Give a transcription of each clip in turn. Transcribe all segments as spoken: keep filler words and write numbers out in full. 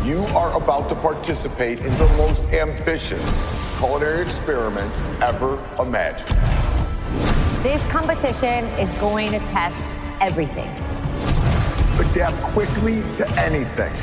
You are about to participate in the most ambitious culinary experiment ever imagined. This competition is going to test everything. Adapt quickly to anything.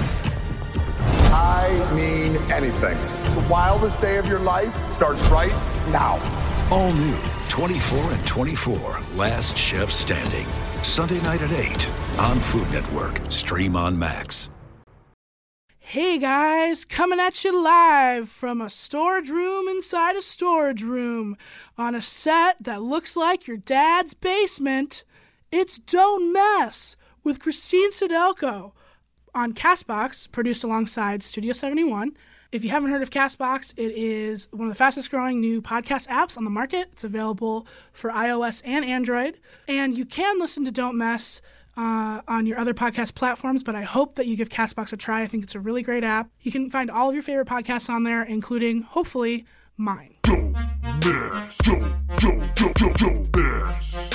I mean anything. The wildest day of your life starts right now. All new, twenty-four and twenty-four, Last Chef Standing. Sunday night at eight on Food Network. Stream on Max. Hey guys, coming at you live from a storage room inside a storage room on a set that looks like your dad's basement. It's Don't Mess with Christine Sidelko on CastBox, produced alongside Studio seventy-one. If you haven't heard of CastBox, it is one of the fastest growing new podcast apps on the market. It's available for iOS and Android. And you can listen to Don't Mess uh, on your other podcast platforms, but I hope that you give CastBox a try. I think it's a really great app. You can find all of your favorite podcasts on there, including, hopefully, mine. Don't mess. Don't, don't, don't, don't, don't mess.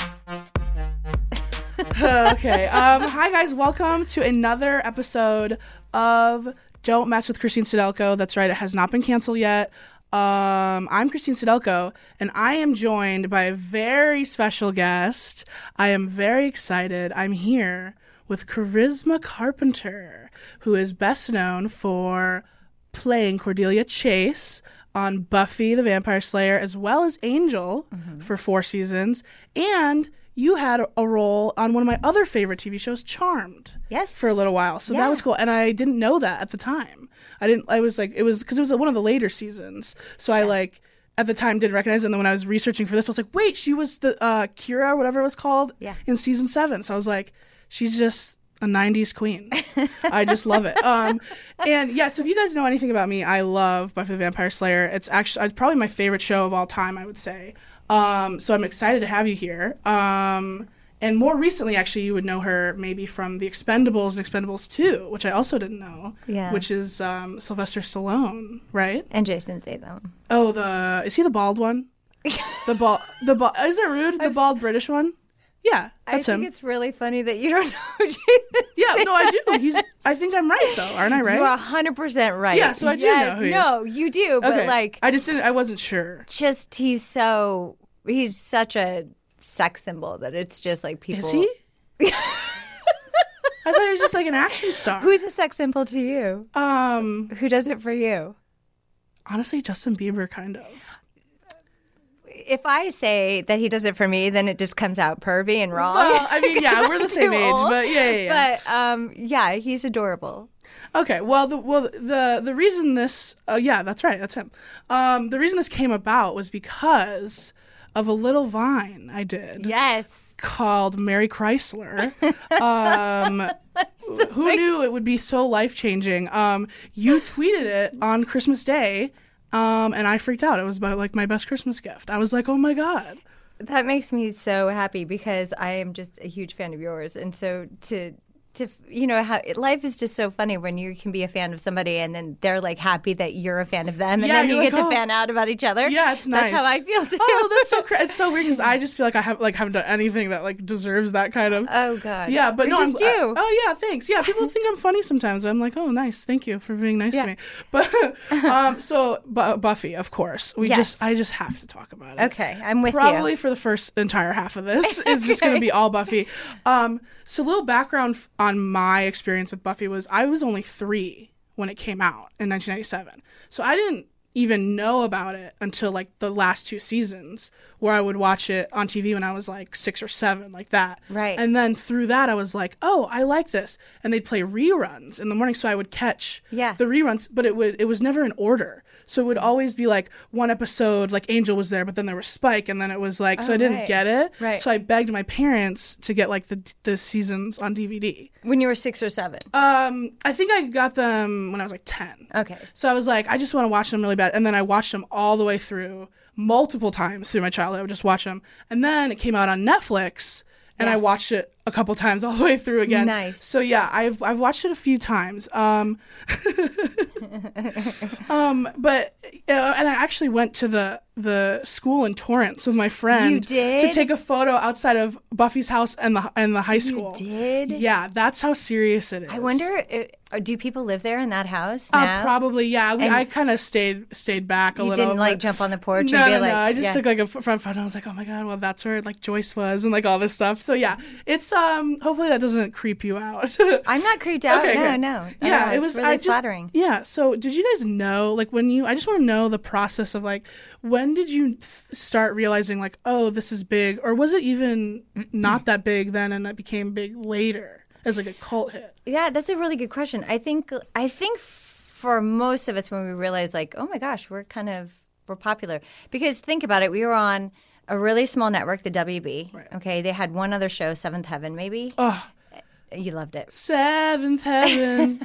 Okay. Um, hi, guys. Welcome to another episode of Don't Mess with Christine Sidelko. That's right. It has not been canceled yet. Um, I'm Christine Sidelko, and I am joined by a very special guest. I am very excited. I'm here with Charisma Carpenter, who is best known for playing Cordelia Chase on Buffy the Vampire Slayer, as well as Angel mm-hmm. for four seasons, and you had a role on one of my other favorite T V shows, Charmed. Yes. For a little while. So yeah. that was cool. And I didn't know that at the time. I didn't, I was like, it was, because it was one of the later seasons. So I like, at the time didn't recognize it. And then when I was researching for this, I was like, wait, she was the uh, Kira, or whatever it was called, yeah. in season seven. So I was like, she's just a nineties queen. I just love it. Um, and yeah, so if you guys know anything about me, I love Buffy the Vampire Slayer. It's actually, it's probably my favorite show of all time, I would say. Um, so I'm excited to have you here. Um, and more recently, actually, you would know her maybe from The Expendables and Expendables two, which I also didn't know. Yeah. Which is um, Sylvester Stallone, right? And Jason Statham. Oh, the is he the bald one? the bald, the bald. Is that rude? The bald British one? Yeah, that's I him. think it's really funny that you don't know Jason. Yeah, no, I do. He's. I think I'm right though, aren't I? Right? You are one hundred percent right. Yeah, so I do yes, know who he No, is. you do, but Okay. like, I just didn't. I wasn't sure. just he's so he's such a sex symbol that it's just like people. Is he? I thought he was just like an action star. Who's a sex symbol to you? Um, Who does it for you? honestly, Justin Bieber, kind of. If I say that he does it for me, then it just comes out pervy and wrong. Well, I mean, yeah, 'Cause we're the I'm same too age, old. but yeah, yeah, yeah. But um, yeah, he's adorable. Okay, well, the well the the reason this, uh, yeah, that's right, that's him. Um, the reason this came about was because of a little Vine I did. Yes. Called Mary Chrysler. Um, who knew it would be so life-changing? Um, you tweeted it on Christmas Day, um, and I freaked out. It was about, like, my best Christmas gift. I was like, oh, my God. That makes me so happy because I am just a huge fan of yours. And so to, to you know, how life is just so funny when you can be a fan of somebody and then they're like happy that you're a fan of them. And Yeah, then you you're get like, to oh. fan out about each other. Yeah, it's nice. That's how I feel too. Oh, that's so cra- it's so weird because I just feel like I have like haven't done anything that like deserves that kind of. Oh God. Yeah, but We no, just I'm, do. I, oh yeah, thanks. Yeah, people think I'm funny sometimes. I'm like, oh, nice, thank you for being nice Yeah. to me. But um, so Bu- Buffy, of course, we Yes. just I just have to talk about it. Okay, I'm with Probably you. for the first entire half of this is just going to be all Buffy. Um, so a little background f- on my experience with Buffy was I was only three when it came out in nineteen ninety-seven. So I didn't even know about it until like the last two seasons where I would watch it on T V when I was like six or seven, like that. Right. And then through that, I was like, oh, I like this. And they'd play reruns in the morning. So I would catch Yeah. the reruns, but it would, it was never in order. So it would always be like one episode, like Angel was there, but then there was Spike. And then it was like, so Oh, I didn't right. get it. Right. So I begged my parents to get like the, the seasons on D V D. When you were six or seven. Um, I think I got them when I was like ten. Okay. So I was like, I just want to watch them really bad. And then I watched them all the way through multiple times through my childhood. I would just watch them. And then it came out on Netflix and Yeah. I watched it a couple times all the way through again. Nice. So yeah, I've I've watched it a few times. Um, um, but uh, and I actually went to the the school in Torrance with my friend. You did? To take a photo outside of Buffy's house and the and the high school. You did? Yeah, that's how serious it is. I wonder, uh, do people live there in that house Uh, now? probably, yeah. We, And I kind of stayed stayed back a You little. didn't, like, but- jump on the porch no, and be no, like- No, I just yeah. took like a f- front photo. I was like, oh my god, well that's where like Joyce was and like all this stuff. So yeah, it's um. hopefully that doesn't creep you out. I'm not creeped out. Okay, no, good. no. Yeah, no, it it's was really I just, flattering. Yeah. So did you guys know like when you? I just want to know the process of like when did you th- start realizing like oh this is big, or was it even not that big then and it became big later as like a cult hit? Yeah, that's a really good question. I think I think for most of us when we realize like, oh my gosh, we're kind of we're popular. Because think about it, we were on a really small network, the W B. Right. Okay, they had one other show, Seventh Heaven, maybe. Oh, You loved it. Seventh Heaven.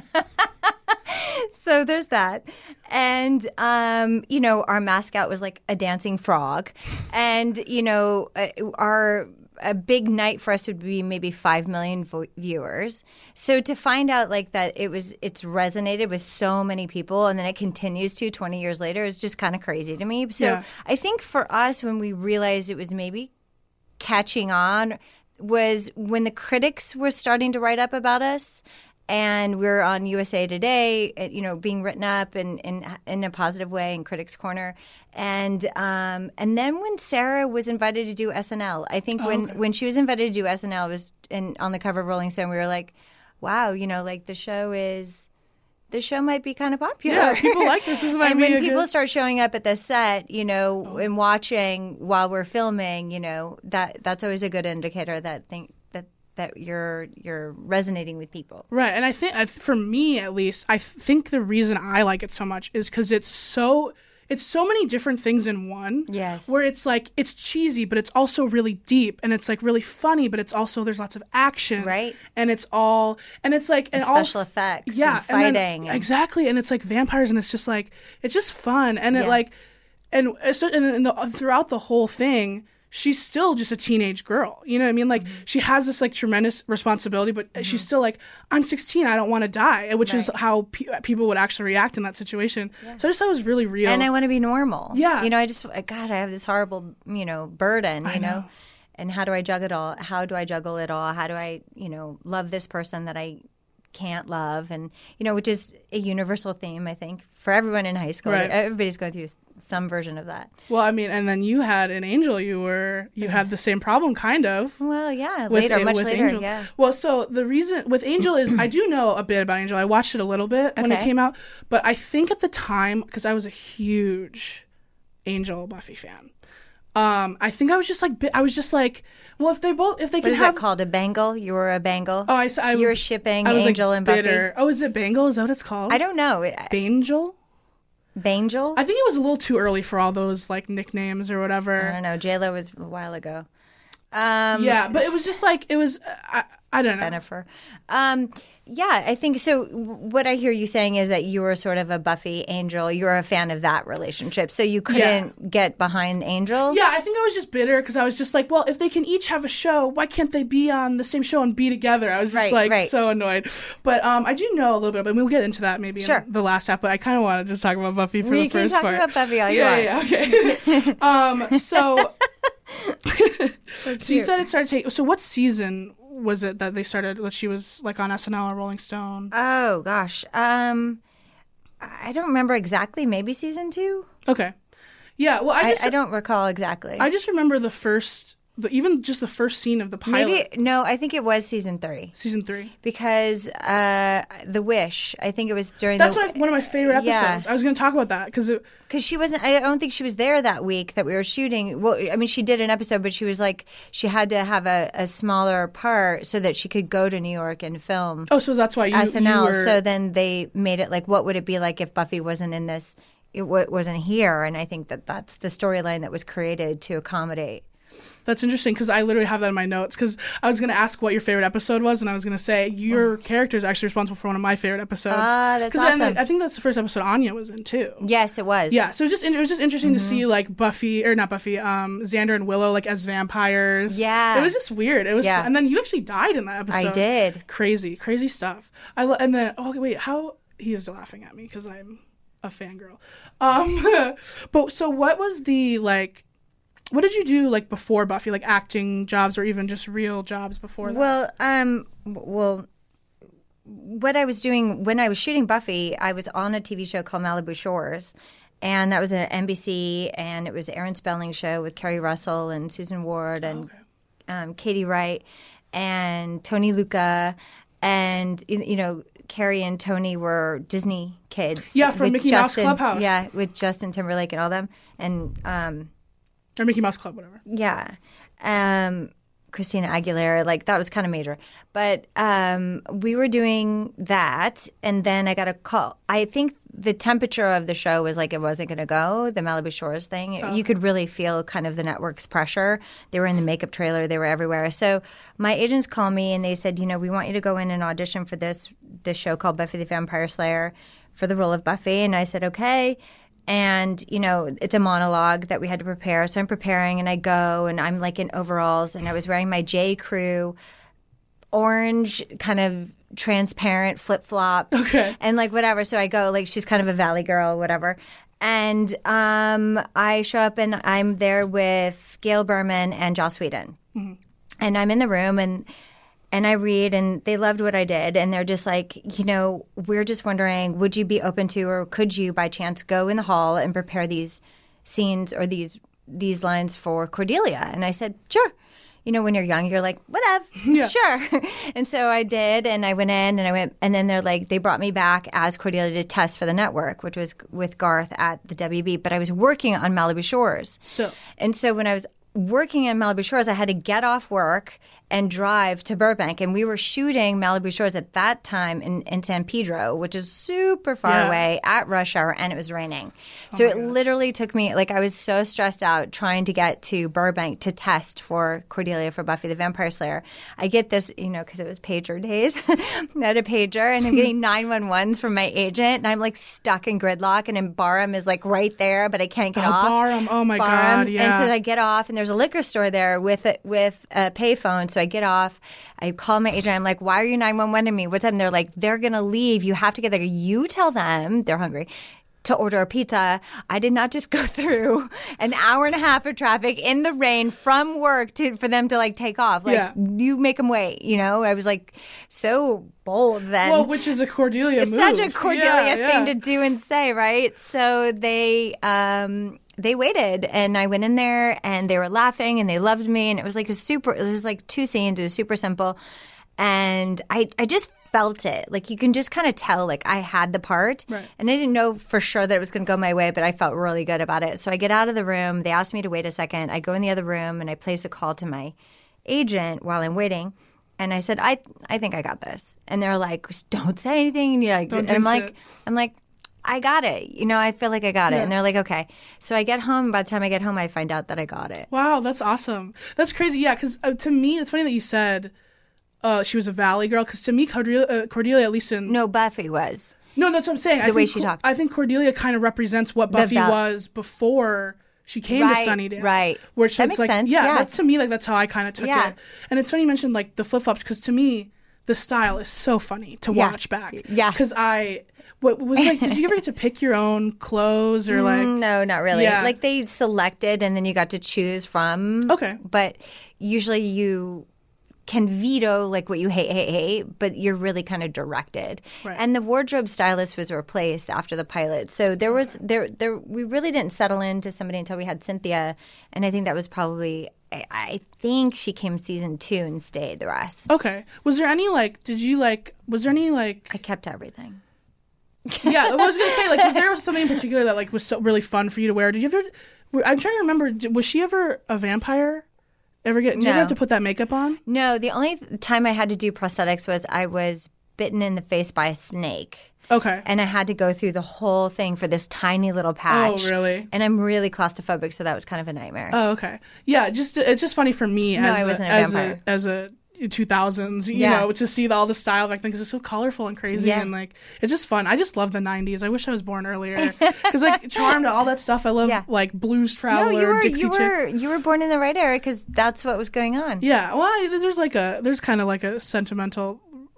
So there's that. And, um, you know, our mascot was like a dancing frog. And, you know, uh, our a big night for us would be maybe five million vo- viewers. So to find out like that it was, it's resonated with so many people and then it continues to twenty years later is just kind of crazy to me. So Yeah. I think for us, when we realized it was maybe catching on was when the critics were starting to write up about us. And we were on U S A Today, uh, you know, being written up in, in, in a positive way in Critics Corner. And um, and then when Sarah was invited to do S N L, I think when, okay. when she was invited to do S N L, it was in, on the cover of Rolling Stone, we were like, wow, you know, like the show is, the show might be kind of popular. Yeah, people like this. This might and be when a people good... start showing up at the set, you know, and watching while we're filming, you know, that that's always a good indicator that think that that you're you're resonating with people. Right, and I think I- for me at least, I think the reason I like it so much is because it's so it's so many different things in one. Yes. Where it's like it's cheesy, but it's also really deep, and it's like really funny, but it's also there's lots of action. Right. And it's all and it's like and, And all special effects Yeah, and then- fighting and- exactly, and it's like vampires, and it's just like it's just fun, and it Yeah. like and it's- and, and the, throughout the whole thing. She's still just a teenage girl. You know what I mean? Like, Mm-hmm. she has this, like, tremendous responsibility, but she's still like, I'm sixteen, I don't want to die, which is Right. how pe- people would actually react in that situation. So I just thought it was really real. And I want to be normal. Yeah. You know, I just God, I have this horrible, you know, burden, you know. know. And how do I juggle it all? How do I juggle it all? How do I, you know, love this person that I can't love? And, you know, which is a universal theme, I think, for everyone in high school. Right. Everybody's going through some version of that. well, I mean, and then you had an Angel, you were, you had the same problem, kind of. Well, yeah, With, later, much with later, Angel. yeah. Well, so the reason with Angel is I do know a bit about Angel. I watched it a little bit when it Okay. came out, but I think at the time, because I was a huge Angel Buffy fan, um, I think I was just like, bi- I was just like, well, if they both, if they What could is have, that called? A bangle? You were a bangle? oh, I, s- I You were was shipping I was, Angel like, and Buffy? bitter. Oh, is it Bangle? Is that what it's called? I don't know. Bangel? Bangel? I think it was a little too early for all those like nicknames or whatever. I don't know. J-Lo was a while ago. Um, Yeah, but it was just like it was. I, I don't know. Jennifer. Um, yeah, I think so. What I hear you saying is that you were sort of a Buffy Angel. You were a fan of that relationship, so you couldn't get behind Angel. Yeah, I think I was just bitter because I was just like, well, if they can each have a show, why can't they be on the same show and be together? I was just Right, like right. so annoyed. But um, I do know a little bit, but we'll get into that maybe Sure. in the last half. But I kind of want to just talk about Buffy for We the can first talk part. about Buffy all you yeah, want. yeah, okay. um, so, so you said it started taking. So what season was it that they started? That she was like on S N L or Rolling Stone? Oh gosh, um, I don't remember exactly. Maybe season two. Okay. Yeah. Well, I I, just I don't recall exactly. I just remember the first, the, even just the first scene of the pilot. Maybe no. I think it was season three. Season three. Because uh, The Wish, I think it was during That's the, one of, one of my favorite episodes. Yeah. I was going to talk about that because it. Because she wasn't, I don't think she was there that week that we were shooting. Well, I mean, she did an episode, but she was like, she had to have a, a smaller part so that she could go to New York and film Oh, so that's why you, S N L. you were. So then they made it like, what would it be like if Buffy wasn't in this, it w- wasn't here? And I think that that's the storyline that was created to accommodate. That's interesting because I literally have that in my notes because I was going to ask what your favorite episode was and I was going to say your character is actually responsible for one of my favorite episodes. Ah, that's 'Cause then awesome. I think that's the first episode Anya was in too. Yes, it was. Yeah, so it was just it was just interesting Mm-hmm. to see like Buffy or not Buffy, um, Xander and Willow like as vampires. Yeah. it was just weird. It was, Yeah. and then you actually died in that episode. I did. Crazy, crazy stuff. I lo- and then oh wait, how he is laughing at me because I'm a fangirl. Um, but so what was the, like, what did you do, like, before Buffy, like acting jobs or even just real jobs before that? Well, um, well, what I was doing when I was shooting Buffy, I was on a T V show called Malibu Shores. And that was an N B C, and it was Aaron Spelling's show with Kerry Russell and Susan Ward and okay. um, Katie Wright and Tony Luca. And, you know, Kerry and Tony were Disney kids. Yeah, from with Mickey Justin, Mouse Clubhouse. Yeah, with Justin Timberlake and all them. And, um, or Mickey Mouse Club, whatever. yeah. Um, Christina Aguilera, like that was kind of major. But um, we were doing that, and then I got a call. I think the temperature of the show was like it wasn't going to go, the Malibu Shores thing. Oh. You could really feel kind of the network's pressure. They were in the makeup trailer. They were everywhere. So my agents called me, and they said, you know, we want you to go in and audition for this, this show called Buffy the Vampire Slayer for the role of Buffy. And I said, okay. And, you know, it's a monologue that we had to prepare. So I'm preparing and I go and I'm like in overalls and I was wearing my J. Crew orange kind of transparent flip-flops. Okay. And like whatever. So I go like she's kind of a valley girl, whatever. And um, I show up and I'm there with Gail Berman and Joss Whedon. Mm-hmm. And I'm in the room and And I read, and they loved what I did. And they're just like, you know, we're just wondering, would you be open to, or could you by chance go in the hall and prepare these scenes or these these lines for Cordelia? And I said, sure. You know, when you're young, you're like, whatever, yeah. sure. And so I did, and I went in, and I went, and then they're like, they brought me back as Cordelia to test for the network, which was with Garth at the W B. But I was working on Malibu Shores. So, and so when I was working in Malibu Shores, I had to get off work and drive to Burbank. And we were shooting Malibu Shores at that time in, in San Pedro, which is super far yeah. away at rush hour, and it was raining. So oh it God. literally took me, like I was so stressed out trying to get to Burbank to test for Cordelia for Buffy the Vampire Slayer. I get this, you know, because it was pager days. I had a pager, and I'm getting nine one ones from my agent, and I'm like stuck in gridlock, and then Barham is like right there, but I can't get oh, off. Barham, oh my Barham. God, yeah. And so I get off, and there's a liquor store there with a, with a payphone. So I get off. I call my agent. I'm like, why are you nine one one to me? What's up? And they're like, they're going to leave. You have to get there. You tell them, they're hungry, to order a pizza. I did not just go through an hour and a half of traffic in the rain from work to for them to like take off. Like, yeah. you make them wait. You know, I was like so bold then. Well, which is a Cordelia it's move. such a Cordelia yeah, yeah. thing to do and say, right? So they um, they waited, and I went in there, and they were laughing, and they loved me, and it was like a super. It was like two scenes. It was super simple, and I I just felt it. Like you can just kind of tell, like I had the part, right. and I didn't know for sure that it was going to go my way, but I felt really good about it. So I get out of the room. They asked me to wait a second. I go in the other room, and I place a call to my agent while I'm waiting. And I said, I I think I got this. And they're like, don't say anything. And, you're like, Don't and I'm jinx like, it. I'm like, I got it. You know, I feel like I got it. Yeah. And they're like, okay. So I get home. By the time I get home, I find out that I got it. Wow, that's awesome. That's crazy. Yeah, because uh, to me, it's funny that you said uh, she was a Valley girl. Because to me, Cordelia, uh, Cordelia, at least in No, Buffy was. no, that's what I'm saying. The I way think, she talked. I think Cordelia kind of represents what The Buffy Val- was before she came Right, to Sunnydale. right. Where it's That it's makes like, sense, yeah, yeah. that's to me like that's how I kind of took Yeah. it. And it's funny you mentioned like the flip flops because to me the style is so funny to Yeah. watch back. Yeah. Because I what was like, did you ever get to pick your own clothes or like? Mm, no, not really. Yeah. Like they selected and then you got to choose from. Okay. But usually you can veto like what you hate, hate, hate, but you're really kind of directed. Right. And the wardrobe stylist was replaced after the pilot. So there was there there we really didn't settle into somebody until we had Cynthia, and I think that was probably I, I think she came season two and stayed the rest. Okay. Was there any like? Did you like? Was there any like? I kept everything. Yeah, I was gonna say like, was there something in particular that like was so really fun for you to wear? Did you ever? were- I'm trying to remember. did- Was she ever a vampire? Ever get? Did you ever No. have to put that makeup on? No, the only th- time I had to do prosthetics was I was bitten in the face by a snake. Okay. And I had to go through the whole thing for this tiny little patch. Oh, really? And I'm really claustrophobic, so that was kind of a nightmare. Oh, okay. Yeah, just it's just funny for me No, as I wasn't a as vampire. a as a two thousands, you Yeah. know, to see all the style back then because it's so colorful and crazy Yeah. and like it's just fun. I just love the nineties. I wish I was born earlier because like Charmed, all that stuff. I love Yeah. like Blues no, Traveler, you were Dixie you were Chicks. you were born in the right era because that's what was going on. Yeah, well, I, there's like a there's kind of like a sentimental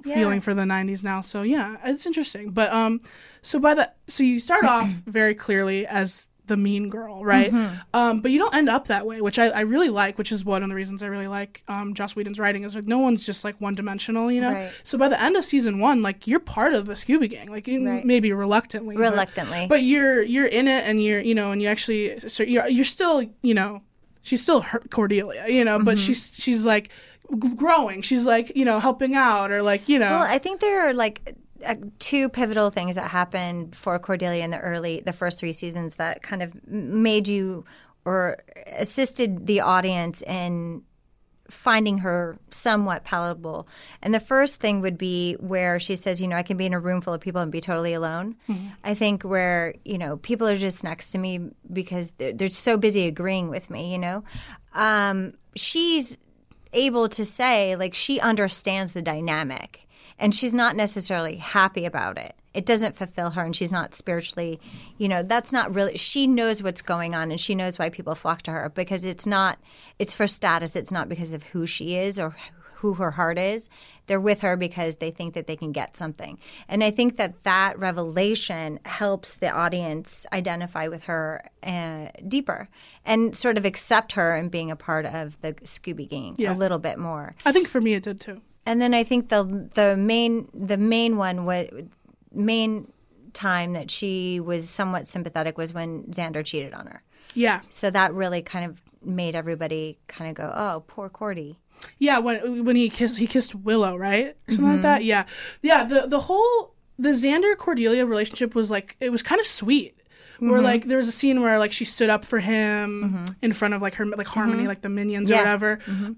Yeah. feeling for the nineties now. So yeah, it's interesting. But um, so by the so you start off very clearly as the mean girl, right? Mm-hmm. Um, but you don't end up that way, which I, I really like, which is one of the reasons I really like um, Joss Whedon's writing is like no one's just like one dimensional, you know? Right. So by the end of season one, like you're part of the Scooby Gang, like you, Right. maybe reluctantly. Reluctantly. But, but you're you're in it and you're, you know, and you actually, so you're, you're still, you know, she's still her Cordelia, you know, mm-hmm. but she's, she's like growing. She's like, you know, helping out or like, you know. Well, I think there are like uh, two pivotal things that happened for Cordelia in the early, the first three seasons that kind of made you or assisted the audience in finding her somewhat palatable. And the first thing would be where she says, you know, I can be in a room full of people and be totally alone. Mm-hmm. I think where, you know, people are just next to me because they're, they're so busy agreeing with me, you know. Um, she's able to say, like, she understands the dynamic. And she's not necessarily happy about it. It doesn't fulfill her, and she's not spiritually, you know, that's not really – she knows what's going on, and she knows why people flock to her because it's not – it's for status. It's not because of who she is or who her heart is. They're with her because they think that they can get something. And I think that that revelation helps the audience identify with her uh, deeper and sort of accept her and being a part of the Scooby Gang Yeah. a little bit more. I think for me it did too. And then I think the the main the main one was main time that she was somewhat sympathetic was when Xander cheated on her. Yeah. So that really kind of made everybody kind of go, "Oh, poor Cordy." Yeah, when when he kissed he kissed Willow, right? Or something mm-hmm. like that. Yeah. Yeah, the the whole the Xander Cordelia relationship was like it was kind of sweet. Mm-hmm. Where like there was a scene where like she stood up for him mm-hmm. in front of like her like Harmony, mm-hmm. like the minions yeah. or whatever. Mm-hmm.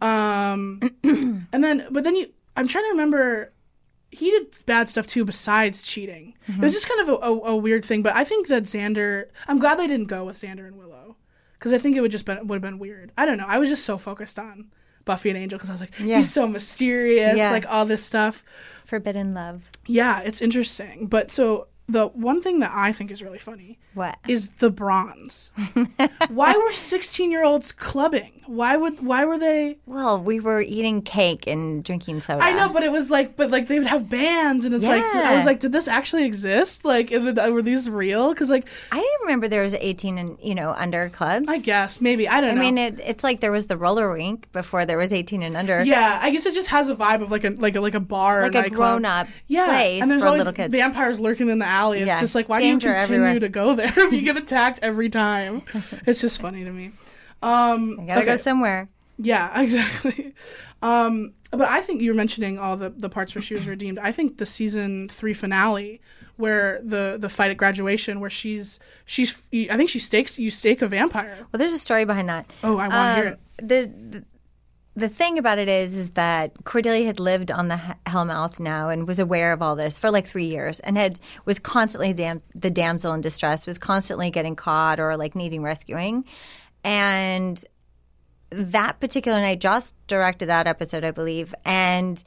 Um, and then but then you I'm trying to remember. He did bad stuff too besides cheating. Mm-hmm. It was just kind of a, a, a weird thing. But I think that Xander. I'm glad they didn't go with Xander and Willow because I think it would just been would have been weird. I don't know. I was just so focused on Buffy and Angel because I was like, yeah. he's so mysterious, yeah. like all this stuff. Forbidden love. Yeah, it's interesting. But so the one thing that I think is really funny what? is the bronze. Why were sixteen-year-olds clubbing? Why would why were they? Well, we were eating cake and drinking soda. I know, but it was like, but like they would have bands, and it's yeah. like I was like, did this actually exist? Like, were these real? Because like I remember there was eighteen and you know under clubs. I guess maybe I don't I know. I mean, it, it's like there was the roller rink before there was eighteen and under. Yeah, I guess it just has a vibe of like a like a like a bar, like or a grown up yeah. place and there's for always little kids. Vampires lurking in the alley. It's yeah. just like why Danger do you continue everywhere. to go there if you get attacked every time? It's just funny to me. Um, I gotta okay. go somewhere. Yeah, exactly. Um, but I think you were mentioning all the, the parts where she was redeemed. I think the season three finale, where the, the fight at graduation, where she's she's I think she stakes you stake a vampire. Well, there's a story behind that. Oh, I want to um, hear it. The, the the thing about it is, is that Cordelia had lived on the Hellmouth now and was aware of all this for like three years and had was constantly dam- the damsel in distress, was constantly getting caught or like needing rescuing, and that particular night, Joss directed that episode, I believe, and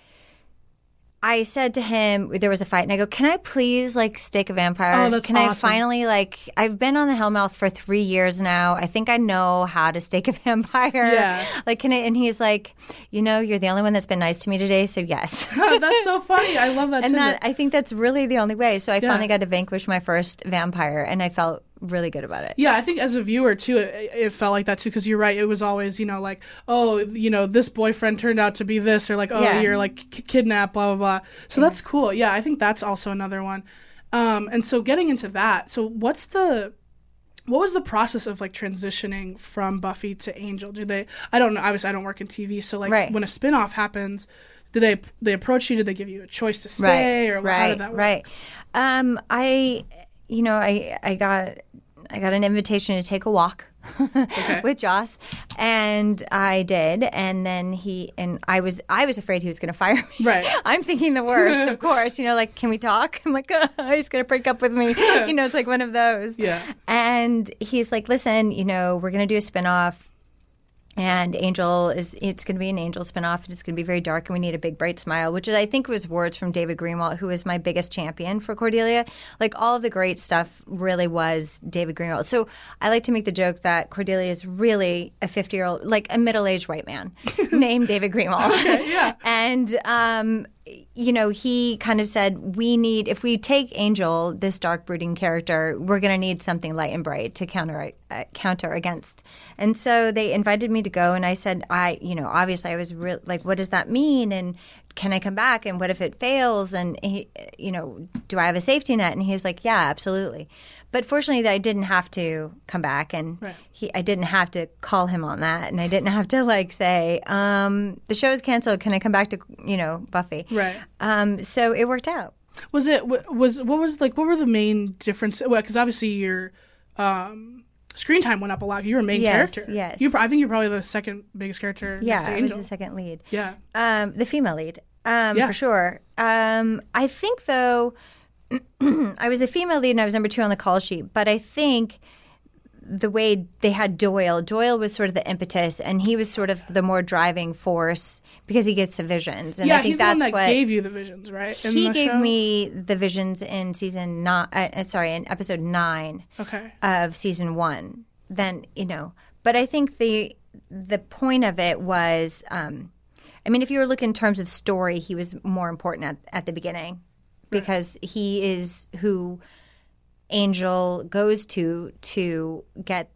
I said to him, there was a fight, and I go, can I please, like, stake a vampire? Oh, that's Can awesome. I finally, like, I've been on the Hellmouth for three years now. I think I know how to stake a vampire. Yeah. Like, can I, and he's like, you know, you're the only one that's been nice to me today, so yes. That's so funny. I love that And tidbit. that, I think that's really the only way. So I Yeah. finally got to vanquish my first vampire, and I felt really good about it. Yeah, I think as a viewer too, it, it felt like that too. Because you're right, it was always you know like oh you know this boyfriend turned out to be this or like oh Yeah. you're like k- kidnapped blah blah blah. So yeah. that's cool. Yeah, I think that's also another one. Um, and so getting into that, so what's the what was the process of like transitioning from Buffy to Angel? Do they? I don't know. Obviously, I don't work in T V, so like right. when a spinoff happens. Did they they approach you? Did they give you a choice to stay, right. or right. how did that work? Right. Um, I, you know, I I got I got an invitation to take a walk okay. with Joss, and I did. And then he and I was I was afraid he was going to fire me. Right. I'm thinking the worst, of course. You know, like, can we talk? I'm like, oh, he's going to break up with me. You know, it's like one of those. Yeah. And he's like, listen, you know, we're going to do a spinoff. And Angel is, it's going to be an Angel spinoff. It's going to be very dark, and we need a big, bright smile, which I think was words from David Greenwalt, who is my biggest champion for Cordelia. Like, all of the great stuff really was David Greenwalt. So I like to make the joke that Cordelia is really a fifty-year-old, like a middle-aged white man named David Greenwalt. Okay, yeah. And, um, you know, he kind of said, we need, if we take Angel, this dark brooding character, we're going to need something light and bright to counter uh, counter against. And so they invited me to go, and I said, I, you know, obviously I was real, like, what does that mean? And can I come back? And what if it fails? And, he, you know, do I have a safety net? And he was like, yeah, absolutely. But fortunately, I didn't have to come back, and right. he, I didn't have to call him on that, and I didn't have to like say, um, the show is canceled. Can I come back to, you know, Buffy? Right. Um, so it worked out. Was it was what was like what were the main difference? Well, because obviously your um, screen time went up a lot. You were a main yes, character. Yes. You, I think you're probably the second biggest character. Yeah, next to I Angel. was the second lead. Yeah. Um, the female lead. Um, Yeah. for sure. Um, I think though, I was a female lead and I was number two on the call sheet. But I think the way they had Doyle, Doyle was sort of the impetus, and he was sort of the more driving force because he gets the visions. And yeah, I think he's that's the one that what gave you the visions, right? in he the gave show? me the visions in season nine. Uh, sorry, in episode nine Okay. of season one. Then you know, but I think the the point of it was, um, I mean, if you were looking in terms of story, he was more important at, at the beginning because he is who Angel goes to to get,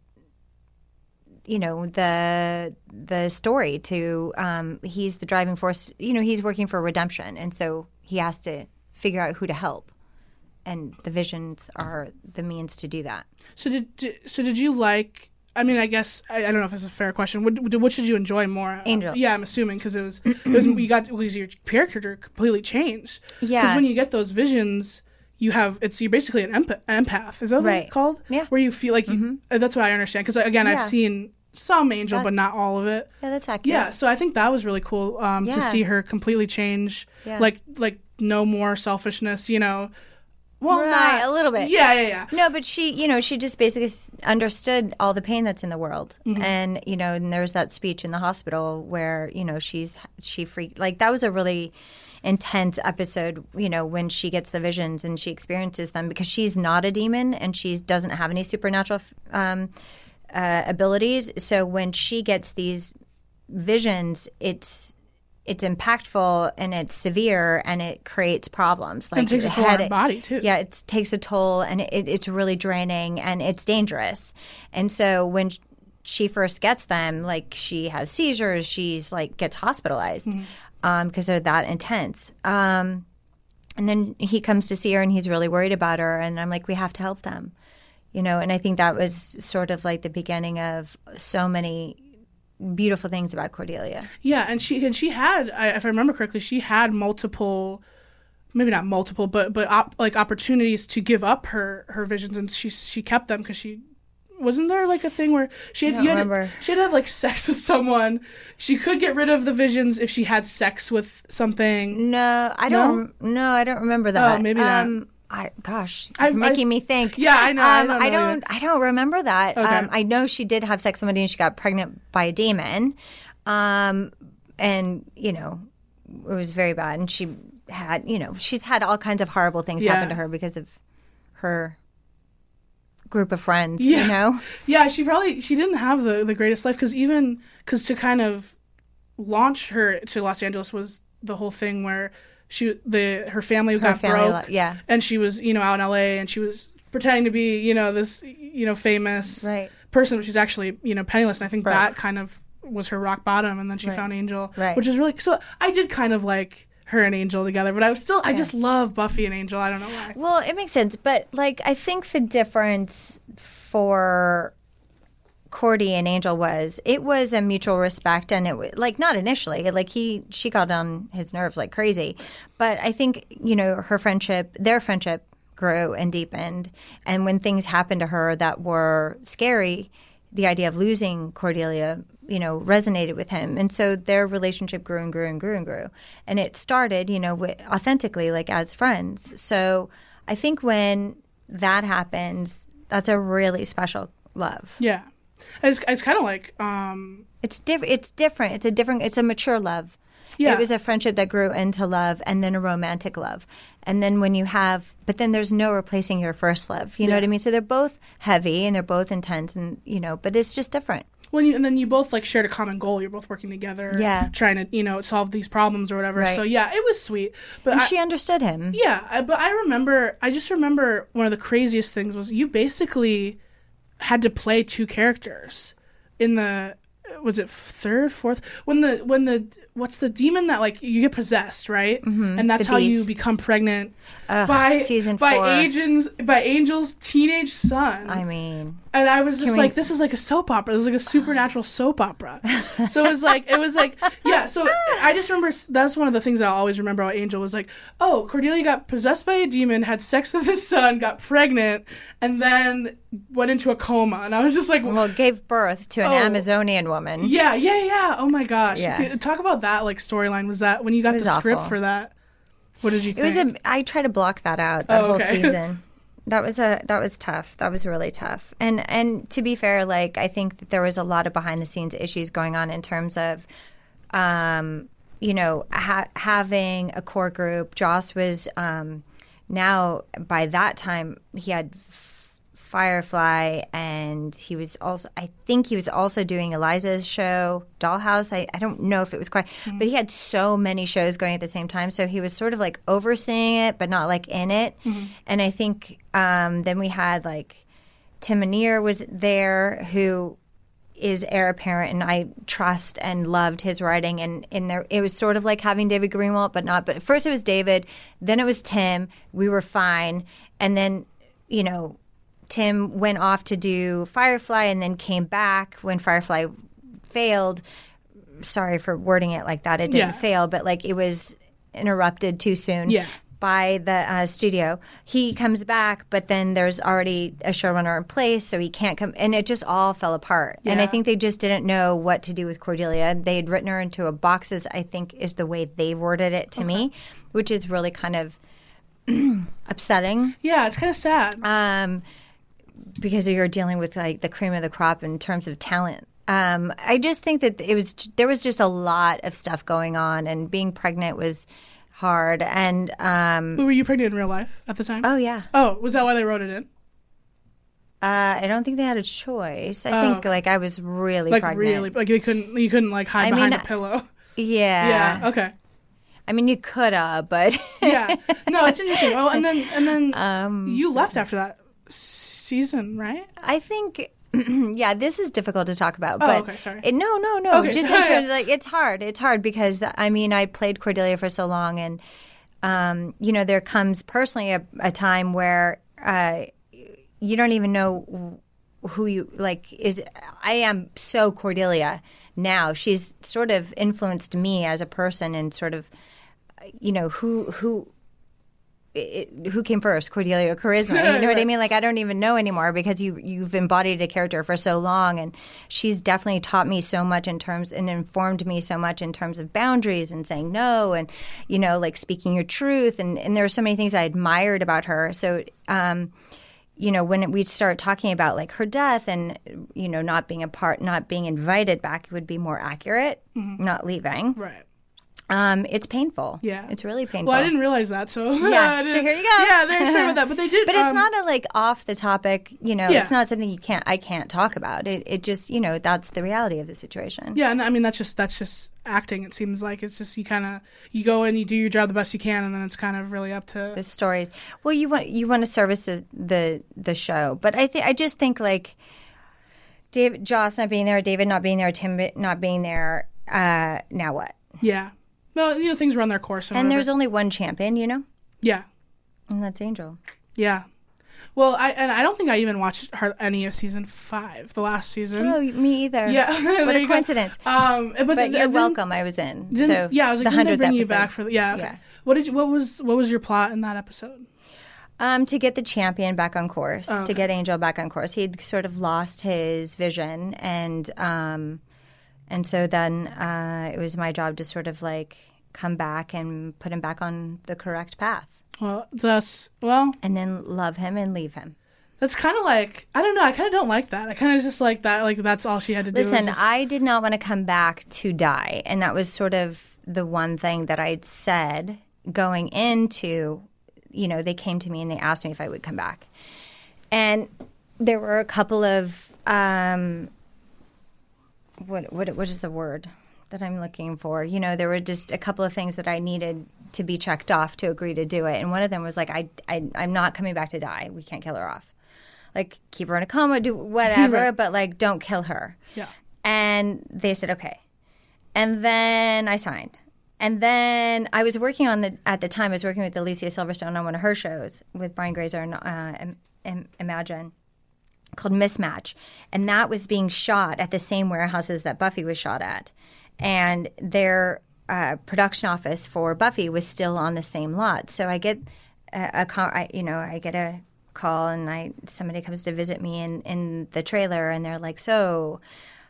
you know, the the story to um, he's the driving force. You know, he's working for redemption, and so he has to figure out who to help, and the visions are the means to do that. So did, did so did you like? I mean, I guess I, I don't know if it's a fair question. What, what should you enjoy more? Angel. Yeah, I'm assuming because it was it was you got because your character completely changed. Yeah. Because when you get those visions, you have it's you're basically an empath. empath. Is that what Right. it's called? Yeah. Where you feel like you, uh, that's what I understand. Because again, I've Yeah. seen some Angel, but not all of it. Yeah, that's accurate. Yeah, so I think that was really cool um, Yeah. to see her completely change. Yeah. Like like no more selfishness. You know. Well, Right, not a little bit. Yeah, yeah, yeah. No, but she, you know, she just basically s- understood all the pain that's in the world, Mm-hmm. and you know, and there was that speech in the hospital where you know she's she freaked like that was a really intense episode. You know, when she gets the visions and she experiences them because she's not a demon and she doesn't have any supernatural um, uh, abilities. So when she gets these visions, it's it's impactful and it's severe and it creates problems. Like And it takes a toll on her headache. body, too. Yeah, it takes a toll and it, it's really draining and it's dangerous. And so when she first gets them, like she has seizures, she's like gets hospitalized because Mm-hmm. um, they're that intense. Um, and then he comes to see her and he's really worried about her. And I'm like, we have to help them, you know. And I think that was sort of like the beginning of so many beautiful things about Cordelia. Yeah, and she and she had, I- if I remember correctly, she had multiple, maybe not multiple, but but op, like opportunities to give up her her visions, and she she kept them because she wasn't there like a thing where she had, I don't you had remember. she had to have like sex with someone. She could get rid of the visions if she had sex with something. No, I don't. No, I don't remember that. Oh, maybe not. um, I, gosh, I- you're making I- me think. Yeah, I know, I Um, don't I know don't. I don't remember that. Okay. Um, I know she did have sex with somebody and she got pregnant by a demon, um, and you know, it was very bad. And she had, you know, she's had all kinds of horrible things Yeah. happen to her because of her group of friends. Yeah. You know, Yeah, she probably she didn't have the the greatest life because even because to kind of launch her to Los Angeles was the whole thing where she the her family got family broke, lo- yeah. and she was you know out in L A and she was pretending to be you know this you know famous Right. person, but she's actually you know penniless, and I think Broke. that kind of was her rock bottom, and then she Right. found Angel, Right. which is really so. I did kind of like her and Angel together, but I was still I just love Buffy and Angel. I don't know why. well, it makes sense, but like I think the difference for Cordy and Angel was it was a mutual respect, and it was like not initially like he she got on his nerves like crazy, but I think you know her friendship, their friendship grew and deepened, and when things happened to her that were scary, the idea of losing Cordelia, you know, resonated with him, and so their relationship grew and grew and grew and grew, and it started, you know, with, authentically like as friends. So I think when that happens, that's a really special love. Yeah, it's it's kind of like um It's diff- It's different. It's a different. It's a mature love. Yeah. It was a friendship that grew into love, and then a romantic love, and then when you have, but then there's no replacing your first love. You know Yeah. what I mean? So they're both heavy and they're both intense, and you know, but it's just different. When you, and then you both like shared a common goal. You're both working together, Yeah. trying to you know solve these problems or whatever. Right. So yeah, it was sweet. But And I, she understood him. yeah, I, but I remember. I just remember one of the craziest things was you basically had to play two characters in the. Was it third, fourth? When the when the what's the demon that like you get possessed, right? Mm-hmm. And that's The how you beast. become pregnant Ugh, by season by four. Angel's by Angel's teenage son. I mean, And I was just Can like, we- this is like a soap opera. This is like a supernatural soap opera. So it was like, it was like, yeah. So I just remember that's one of the things that I'll always remember about Angel was like, oh, Cordelia got possessed by a demon, had sex with his son, got pregnant, and then went into a coma. And I was just like, well, gave birth to an Oh. Amazonian woman. yeah, yeah, yeah. Oh my gosh. Yeah. Dude, talk about that like storyline. Was that when you got It was the script awful. for that? What did you It think? was a. I try to block that out that Oh, whole okay. season. That was a. That was tough. That was really tough. And and to be fair, like I think that there was a lot of behind the scenes issues going on in terms of, um, you know, ha- having a core group. Joss was um, now by that time he had F- Firefly, and he was also. I think he was also doing Eliza's show, Dollhouse. I, I don't know if it was quite, but he had so many shows going at the same time. So he was sort of like overseeing it, but not like in it. And I think um, then we had like Tim Minear was there, who is heir apparent, and I trust and loved his writing. And in there, it was sort of like having David Greenwalt, but not. But at first it was David, then it was Tim. We were fine, and then you know, Tim went off to do Firefly, and then came back when Firefly failed. Sorry for wording it like that. It didn't Yeah. fail, but like it was interrupted too soon. Yeah. By the uh, studio. He comes back, but then there's already a showrunner in place, so he can't come. And it just all fell apart. And I Yeah. think they just didn't know what to do with Cordelia. They had written her into a boxes, I think is the way they worded it to me, which is really kind of upsetting. yeah, it's kind of sad. Um, because you're dealing with like the cream of the crop in terms of talent. Um, I just think that it was there was just a lot of stuff going on, and being pregnant was hard. And um, Were you pregnant in real life at the time? oh yeah, Oh, was that why they wrote it in? uh, I don't think they had a choice. I Oh. think like I was really Like pregnant. really, like you couldn't, you couldn't like hide I behind mean, a pillow. Yeah. Yeah. Okay. I mean, you coulda, but Yeah. No, it's interesting. Oh, and then and then Um, you left after that season, right? I think. Yeah, this is difficult to talk about. Oh, But okay, sorry. It, no, no, no. Okay, just sorry. in terms of, like, it's hard. It's hard because the, I mean, I played Cordelia for so long, and um, you know, there comes personally a, a time where uh, you don't even know who you like. Is I am so Cordelia now. She's sort of influenced me as a person, and sort of, you know, who who. It, who came first, Cordelia or Charisma? You know what I mean? Like I don't even know anymore because you you've embodied a character for so long, and she's definitely taught me so much in terms and informed me so much in terms of boundaries and saying no, and you know, like speaking your truth, and and there are so many things I admired about her. So. Um, you know, when we start talking about like her death and, you know, not being a part, not being invited back, it would be more accurate, not leaving. Right. Um, it's painful. Yeah. It's really painful. Well, I didn't realize that, so Yeah, I so didn't- here you go. Yeah, they're sorry about that, but they did. But it's um, not a like off the topic, you know, Yeah. it's not something you can't, I can't talk about. It, it just, you know, that's the reality of the situation. Yeah, and I mean that's just that's just acting. It seems like it's just you kind of you go in, you do your job the best you can, and then it's kind of really up to. The stories. Well, you want, you want to service the, the, the show. But I think, I just think like David, Joss not being there, David not being there, Tim not being there, uh, now what? Yeah. Well, you know things run their course. And whatever. there's only one champion, you know? yeah, And that's Angel. yeah. Well, I and I don't think I even watched her, any of season five, the last season. Oh, me either. Yeah, What there a you go. coincidence. Um, but, But th- you're then- welcome. I was in. Didn't, So yeah, I was like, the didn't they hundredth bring you episode. back for the? Yeah, okay. Yeah. What did you? What was? What was your plot in that episode? Um, to get the champion back on course, Oh, okay. to get Angel back on course. He'd sort of lost his vision, and um, and so then uh, it was my job to sort of like come back and put him back on the correct path, Well, that's well, and then love him and leave him. that's kind of like I don't know. I kind of don't like that. I kind of just like that. Like that's all she had to do. was Listen, just, I did not want to come back to die, and that was sort of the one thing that I'd said going into. You know, they came to me and they asked me if I would come back. And there were a couple of um, what what what is the word that I'm looking for? You know, there were just a couple of things that I needed to be checked off to agree to do it. And one of them was like, I, I, I'm not coming back to die. We can't kill her off. Like, keep her in a coma, do whatever, right. but, like, don't kill her. Yeah. And they said, okay. And then I signed. And then I was working on the, at the time, I was working with Alicia Silverstone on one of her shows with Brian Grazer and uh, Im- Imagine, called Mismatch. And that was being shot at the same warehouses that Buffy was shot at. And their uh, production office for Buffy was still on the same lot. So I get a, a call, I, you know, I get a call and I somebody comes to visit me in, in the trailer and they're like, so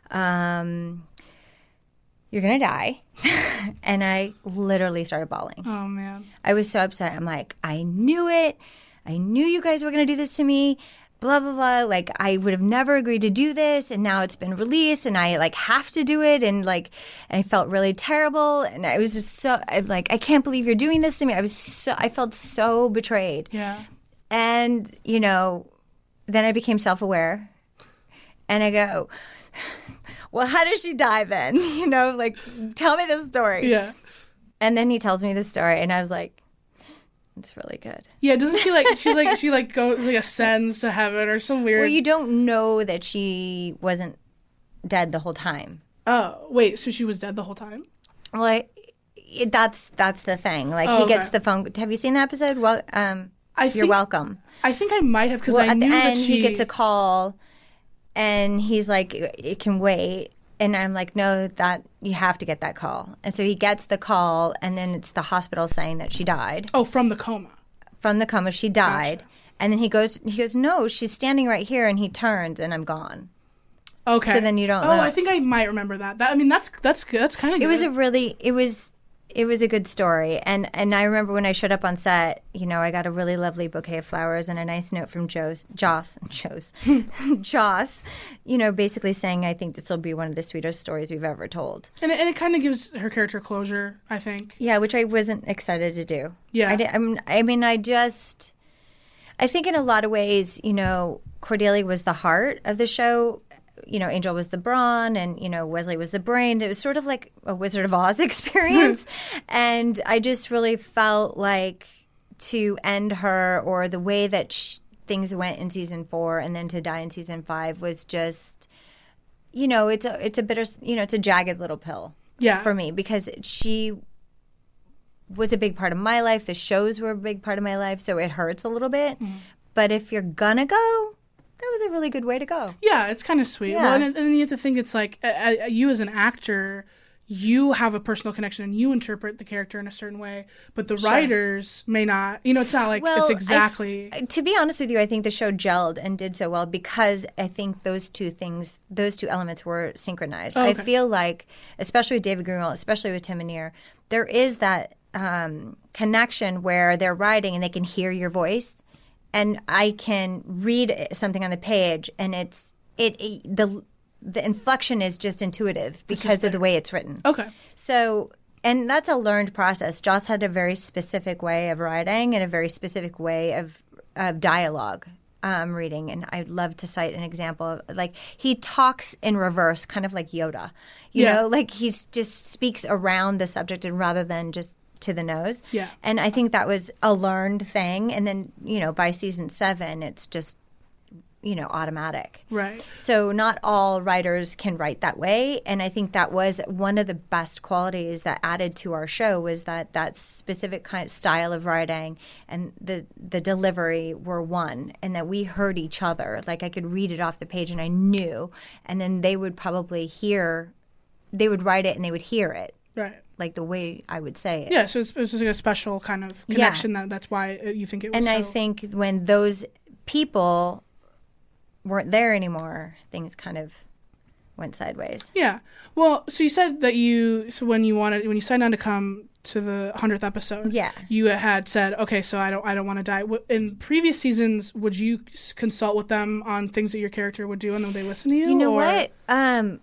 um, you're going to die. And I literally started bawling. Oh, man. I was so upset. I'm like, I knew it. I knew you guys were going to do this to me. Blah, blah, blah. Like, I would have never agreed to do this. And now it's been released and I, like, have to do it. And, like, I felt really terrible. And I was just so, I'm like, I can't believe you're doing this to me. I was so, I felt so betrayed. Yeah. And, you know, then I became self-aware. And I go, well, how did she die then? You know, like, tell me the story. Yeah. And then he tells me the story. And I was like, it's really good. Yeah, doesn't she like, she's like, she like goes, like ascends to heaven or some weird. Well, you don't know that she wasn't dead the whole time. Oh, wait, so she was dead the whole time? Well, I, it, that's that's the thing. Like, Oh, he okay. gets the phone. Have you seen the episode? Well, um, I you're think- welcome. I think I might have, because Well, I at knew the that end, she. he gets a call, and he's like, it can wait. And I'm like, no, that you have to get that call. And so he gets the call, and then it's the hospital saying that she died. Oh, from the coma. From the coma, she died. Gotcha. And then he goes, he goes, no, she's standing right here, and he turns, and I'm gone. Okay. So then you don't Oh, know. I think I might remember that. That I mean, that's that's good. That's kind of good. It was a really, it was, it was a good story. And and I remember when I showed up on set, you know, I got a really lovely bouquet of flowers and a nice note from Joe's, Joss, Joe's, Joss, you know, basically saying, I think this will be one of the sweetest stories we've ever told. and it, and it kind of gives her character closure, I think. Yeah, which I wasn't excited to do. Yeah. I, did, I'm, I mean, I just, I think in a lot of ways, you know, Cordelia was the heart of the show. You know, Angel was the brawn and, you know, Wesley was the brain. It was sort of like a Wizard of Oz experience. And I just really felt like to end her, or the way that sh- things went in season four and then to die in season five, was just, you know, it's a, it's a bitter, you know, it's a jagged little pill Yeah. for me, because she was a big part of my life. The shows were a big part of my life. So it hurts a little bit. Mm-hmm. But if you're gonna go, that was a really good way to go. Yeah, it's kind of sweet. Yeah. Well, and, and then you have to think it's like uh, uh, you as an actor, you have a personal connection and you interpret the character in a certain way, but the writers may not. You know, it's not like it's I exactly. f- to be honest with you, I think the show gelled and did so well because I think those two things, those two elements were synchronized. Oh, I okay. feel like, especially with David Greenwald, especially with Tim Minear, there is that um, connection where they're writing and they can hear your voice. And I can read something on the page, and it's it, it the the inflection is just intuitive because of the way it's written. Okay. So, and that's a learned process. Joss had a very specific way of writing and a very specific way of of dialogue um, reading. And I'd love to cite an example of, like, he talks in reverse, kind of like Yoda. You Yeah. know, like he just speaks around the subject and rather than just to the nose. Yeah. And I think that was a learned thing. And then, you know, by season seven, it's just, you know, automatic. Right. So not all writers can write that way. And I think that was one of the best qualities that added to our show, was that that specific kind of style of writing and the, the delivery were one, and that we heard each other. Like, I could read it off the page and I knew. And then they would probably hear, they would write it and they would hear it. Right. Like the way I would say it. Yeah, so it's, it's just like a special kind of connection. That that's why you think it was. And so... I think when those people weren't there anymore, things kind of went sideways. Yeah. Well, so you said that you so when you wanted when you signed on to come to the hundredth episode, Yeah. you had said, okay, so I don't I don't want to die. W- In previous seasons, would you s- consult with them on things that your character would do, and would they listen to you? You know or... what? Um,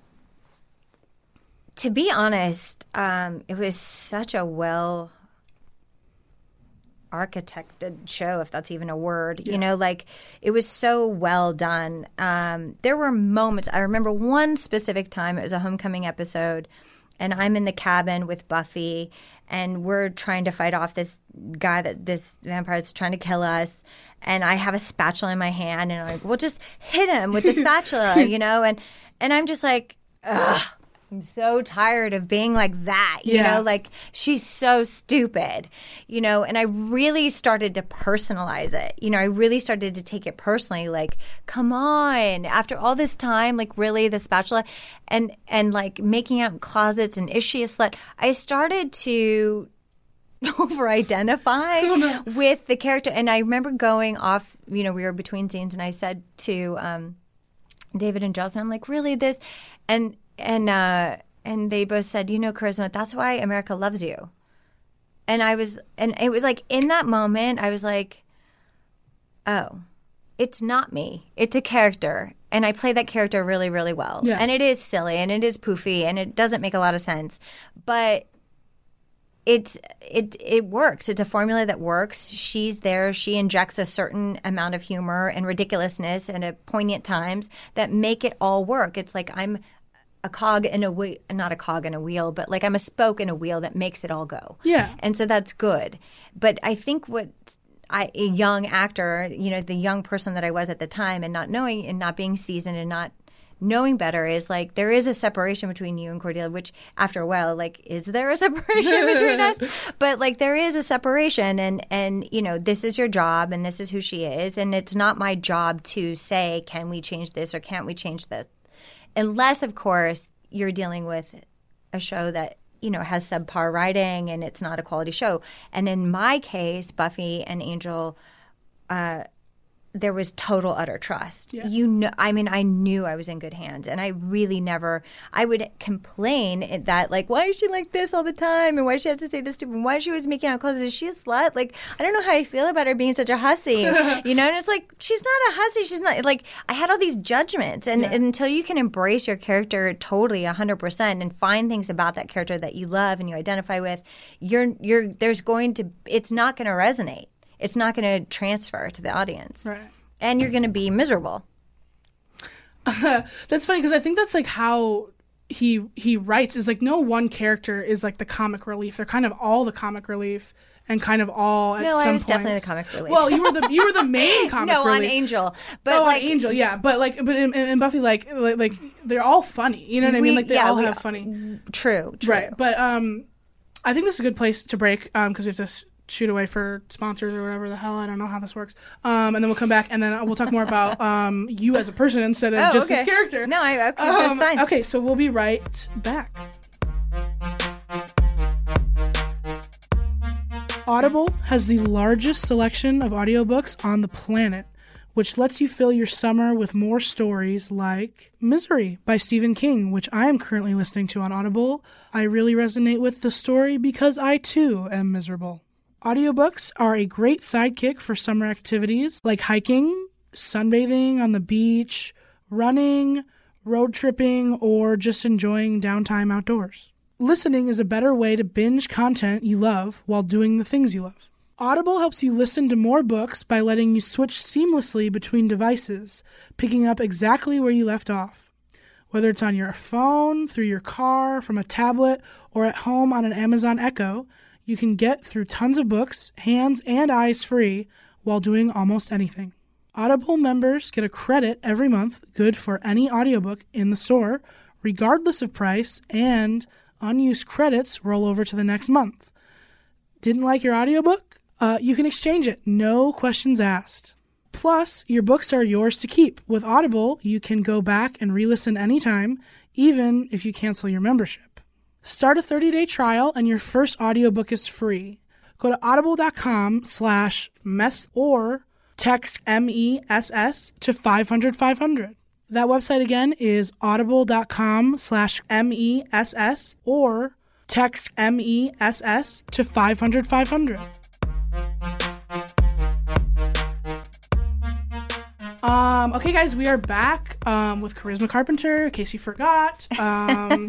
to be honest, um, it was such a well architected show, if that's even a word. Yeah. You know, like it was so well done. Um, there were moments. I remember one specific time. It was a homecoming episode, and I'm in the cabin with Buffy, and we're trying to fight off this guy that this vampire that's trying to kill us. And I have a spatula in my hand, and I'm like, "Well, just hit him with the spatula," you know. And and I'm just like, ugh. I'm so tired of being like that, you yeah. know, like she's so stupid, you know, and I really started to personalize it. You know, I really started to take it personally, like, come on, after all this time, like really the spatula and, and like making out in closets and is she a slut? I started to over-identify oh, no. with the character. And I remember going off, you know, we were between scenes and I said to um, David and Jocelyn, I'm like, really this? And And uh, and they both said, you know, Charisma, that's why America loves you. And I was, and it was like in that moment, I was like, oh, it's not me. It's a character. And I play that character really, really well. Yeah. And it is silly and it is poofy and it doesn't make a lot of sense. But it's, it, it works. It's a formula that works. She's there. She injects a certain amount of humor and ridiculousness and at poignant times that make it all work. It's like I'm a cog in a wheel, not a cog in a wheel, but like I'm a spoke in a wheel that makes it all go. Yeah. And so that's good. But I think what I, a young actor, you know, the young person that I was at the time and not knowing and not being seasoned and not knowing better is like there is a separation between you and Cordelia, which after a while, like, is there a separation between us? But like there is a separation and, and, you know, this is your job and this is who she is. And it's not my job to say, can we change this or can't we change this? Unless, of course, you're dealing with a show that, you know, has subpar writing and it's not a quality show. And in my case, Buffy and Angel, uh, there was total, utter trust. Yeah. You know, I mean, I knew I was in good hands. And I really never – I would complain that, like, why is she like this all the time? And why does she have to say this to me? Why is she always making out clothes? Is she a slut? Like, I don't know how I feel about her being such a hussy. You know, and it's like, she's not a hussy. She's not – like, I had all these judgments. And, yeah. and until you can embrace your character totally one hundred percent and find things about that character that you love and you identify with, you're you're there's going to – it's not going to resonate. It's not going to transfer to the audience. Right. And you're going to be miserable. Uh, that's funny because I think that's like how he he writes is like no one character is like the comic relief. They're kind of all the comic relief and kind of all at no, some I was points. definitely the comic relief. Well, you were the you were the main comic no, relief. No, on Angel. But oh, like, on Angel, yeah. But like but in, in Buffy like, like like they're all funny. You know what we, I mean? Like they yeah, all we, have funny. True, true. Right. But um I think this is a good place to break um because we have to shoot away for sponsors or whatever the hell. I don't know how this works. Um, and then we'll come back and then we'll talk more about um, you as a person instead of oh, just okay. this character. No, I, okay, um, that's fine. Okay, so we'll be right back. Audible has the largest selection of audiobooks on the planet, which lets you fill your summer with more stories like Misery by Stephen King, which I am currently listening to on Audible. I really resonate with the story because I too am miserable. Audiobooks are a great sidekick for summer activities like hiking, sunbathing on the beach, running, road tripping, or just enjoying downtime outdoors. Listening is a better way to binge content you love while doing the things you love. Audible helps you listen to more books by letting you switch seamlessly between devices, picking up exactly where you left off. Whether it's on your phone, through your car, from a tablet, or at home on an Amazon Echo, you can get through tons of books, hands and eyes free, while doing almost anything. Audible members get a credit every month, good for any audiobook in the store, regardless of price, and unused credits roll over to the next month. Didn't like your audiobook? Uh, you can exchange it, no questions asked. Plus, your books are yours to keep. With Audible, you can go back and re-listen anytime, even if you cancel your membership. Start a thirty-day trial and your first audiobook is free. Go to audible.com slash mess or text M E S S to five hundred five hundred. That website again is audible.com slash M E S S or text M E S S to five hundred five hundred. Um, okay, guys, we are back. um, with Charisma Carpenter, in case you forgot. Um,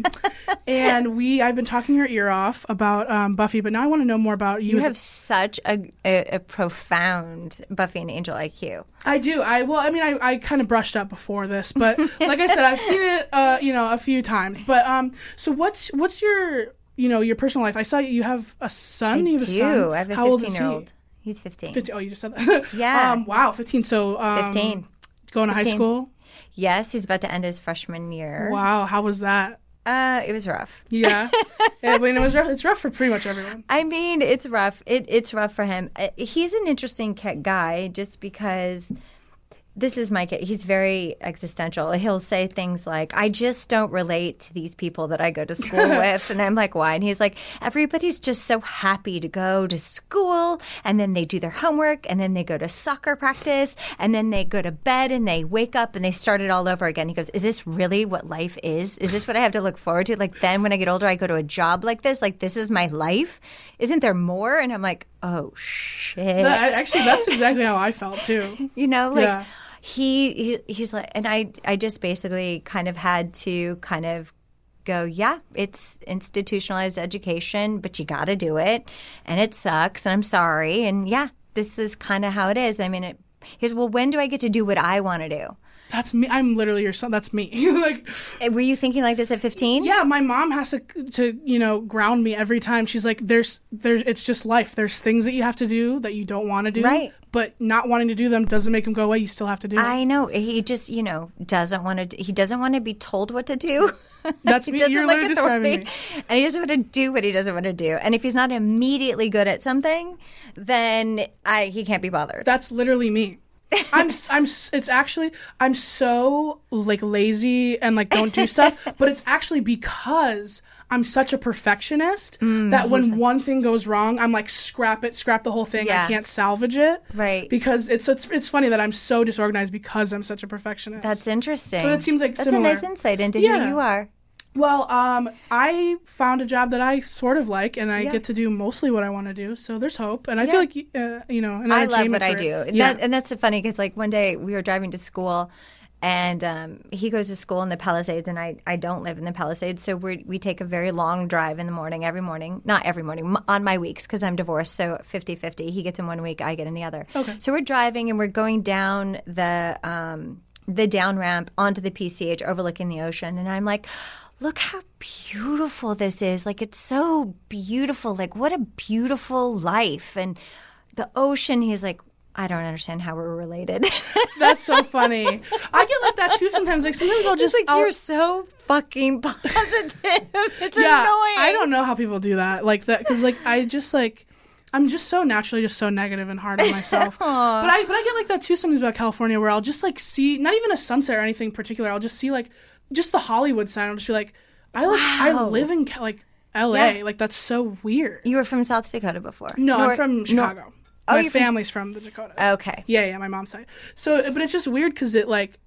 and we, I've been talking your ear off about um, Buffy, but now I want to know more about you. You as have a, such a, a, a profound Buffy and Angel I Q. I do. I well, I mean, I, I kind of brushed up before this, but like I said, I've seen it, uh, you know, a few times. But um, so what's what's your you know your personal life? I saw you have a son. I you have do. A son. I have a How old is fifteen-year-old. he? He's fifteen. fifteen. Oh, you just said that. Yeah. um, wow, fifteen. So um, fifteen. Going to high fifteen. school. Yes, he's about to end his freshman year. Wow, how was that? Uh, it was rough. Yeah, yeah I mean, it was rough. It's rough for pretty much everyone. I mean, it's rough. It, it's rough for him. Uh, He's an interesting ca- guy just because this is my kid. He's very existential. He'll say things like, I just don't relate to these people that I go to school with. And I'm like, why? And he's like, everybody's just so happy to go to school, and then they do their homework, and then they go to soccer practice, and then they go to bed, and they wake up, and they start it all over again. He goes, is this really what life is? Is this what I have to look forward to? Like, then when I get older, I go to a job like this? Like, this is my life? Isn't there more? And I'm like, oh, shit. That, actually, that's exactly how I felt, too. You know, like... Yeah. He, he he's like, and I I just basically kind of had to kind of go, yeah, it's institutionalized education, but you got to do it, and it sucks, and I'm sorry, and yeah, this is kind of how it is. I mean, it. He's well, when do I get to do what I want to do? That's me. I'm literally your son. That's me. Like, were you thinking like this at fifteen? Yeah, my mom has to to you know ground me every time. She's like, "There's there's it's just life. There's things that you have to do that you don't want to do, right? But not wanting to do them doesn't make them go away. You still have to do it." I know. He just you know doesn't want to. He doesn't want to be told what to do. That's me. You're literally describing me. And he doesn't want to do what he doesn't want to do. And if he's not immediately good at something, then I he can't be bothered. That's literally me. I'm I'm it's actually I'm so like lazy and like don't do stuff, but it's actually because I'm such a perfectionist mm, that when like, one thing goes wrong, I'm like scrap it, scrap the whole thing. Yeah. I can't salvage it. Right. Because it's, it's it's funny that I'm so disorganized because I'm such a perfectionist. That's interesting. But it seems like That's similar. a nice insight into yeah. who you are. Well, um, I found a job that I sort of like, and I yeah. get to do mostly what I want to do. So there's hope, and I yeah. feel like uh, you know, an I love what I career. do. Yeah. That, and that's so funny because like one day we were driving to school, and um, he goes to school in the Palisades, and I, I don't live in the Palisades, so we we take a very long drive in the morning every morning. Not every morning, on my weeks because I'm divorced, so fifty-fifty. He gets in one week, I get in the other. Okay. So we're driving, and we're going down the um, the down ramp onto the P C H, overlooking the ocean, and I'm like, look how beautiful this is. Like, it's so beautiful. Like, what a beautiful life. And the ocean, he's like, I don't understand how we're related. That's so funny. I get like that too sometimes. Like, sometimes I'll just... It's like, I'll, you're so fucking positive. It's yeah, annoying. I don't know how people do that. Like, that, because, like, I just, like... I'm just so naturally just so negative and hard on myself. but I but I get like that too sometimes about California where I'll just, like, see... Not even a sunset or anything particular. I'll just see, like... Just the Hollywood sign. I'll just be like... I like wow. I live in like L A. Yeah. Like that's so weird. You were from South Dakota before? No, Nor- I'm from Chicago. Nor- oh, my you're family's from... from the Dakotas. Okay. Yeah, yeah, my mom's side. So, but it's just weird because it like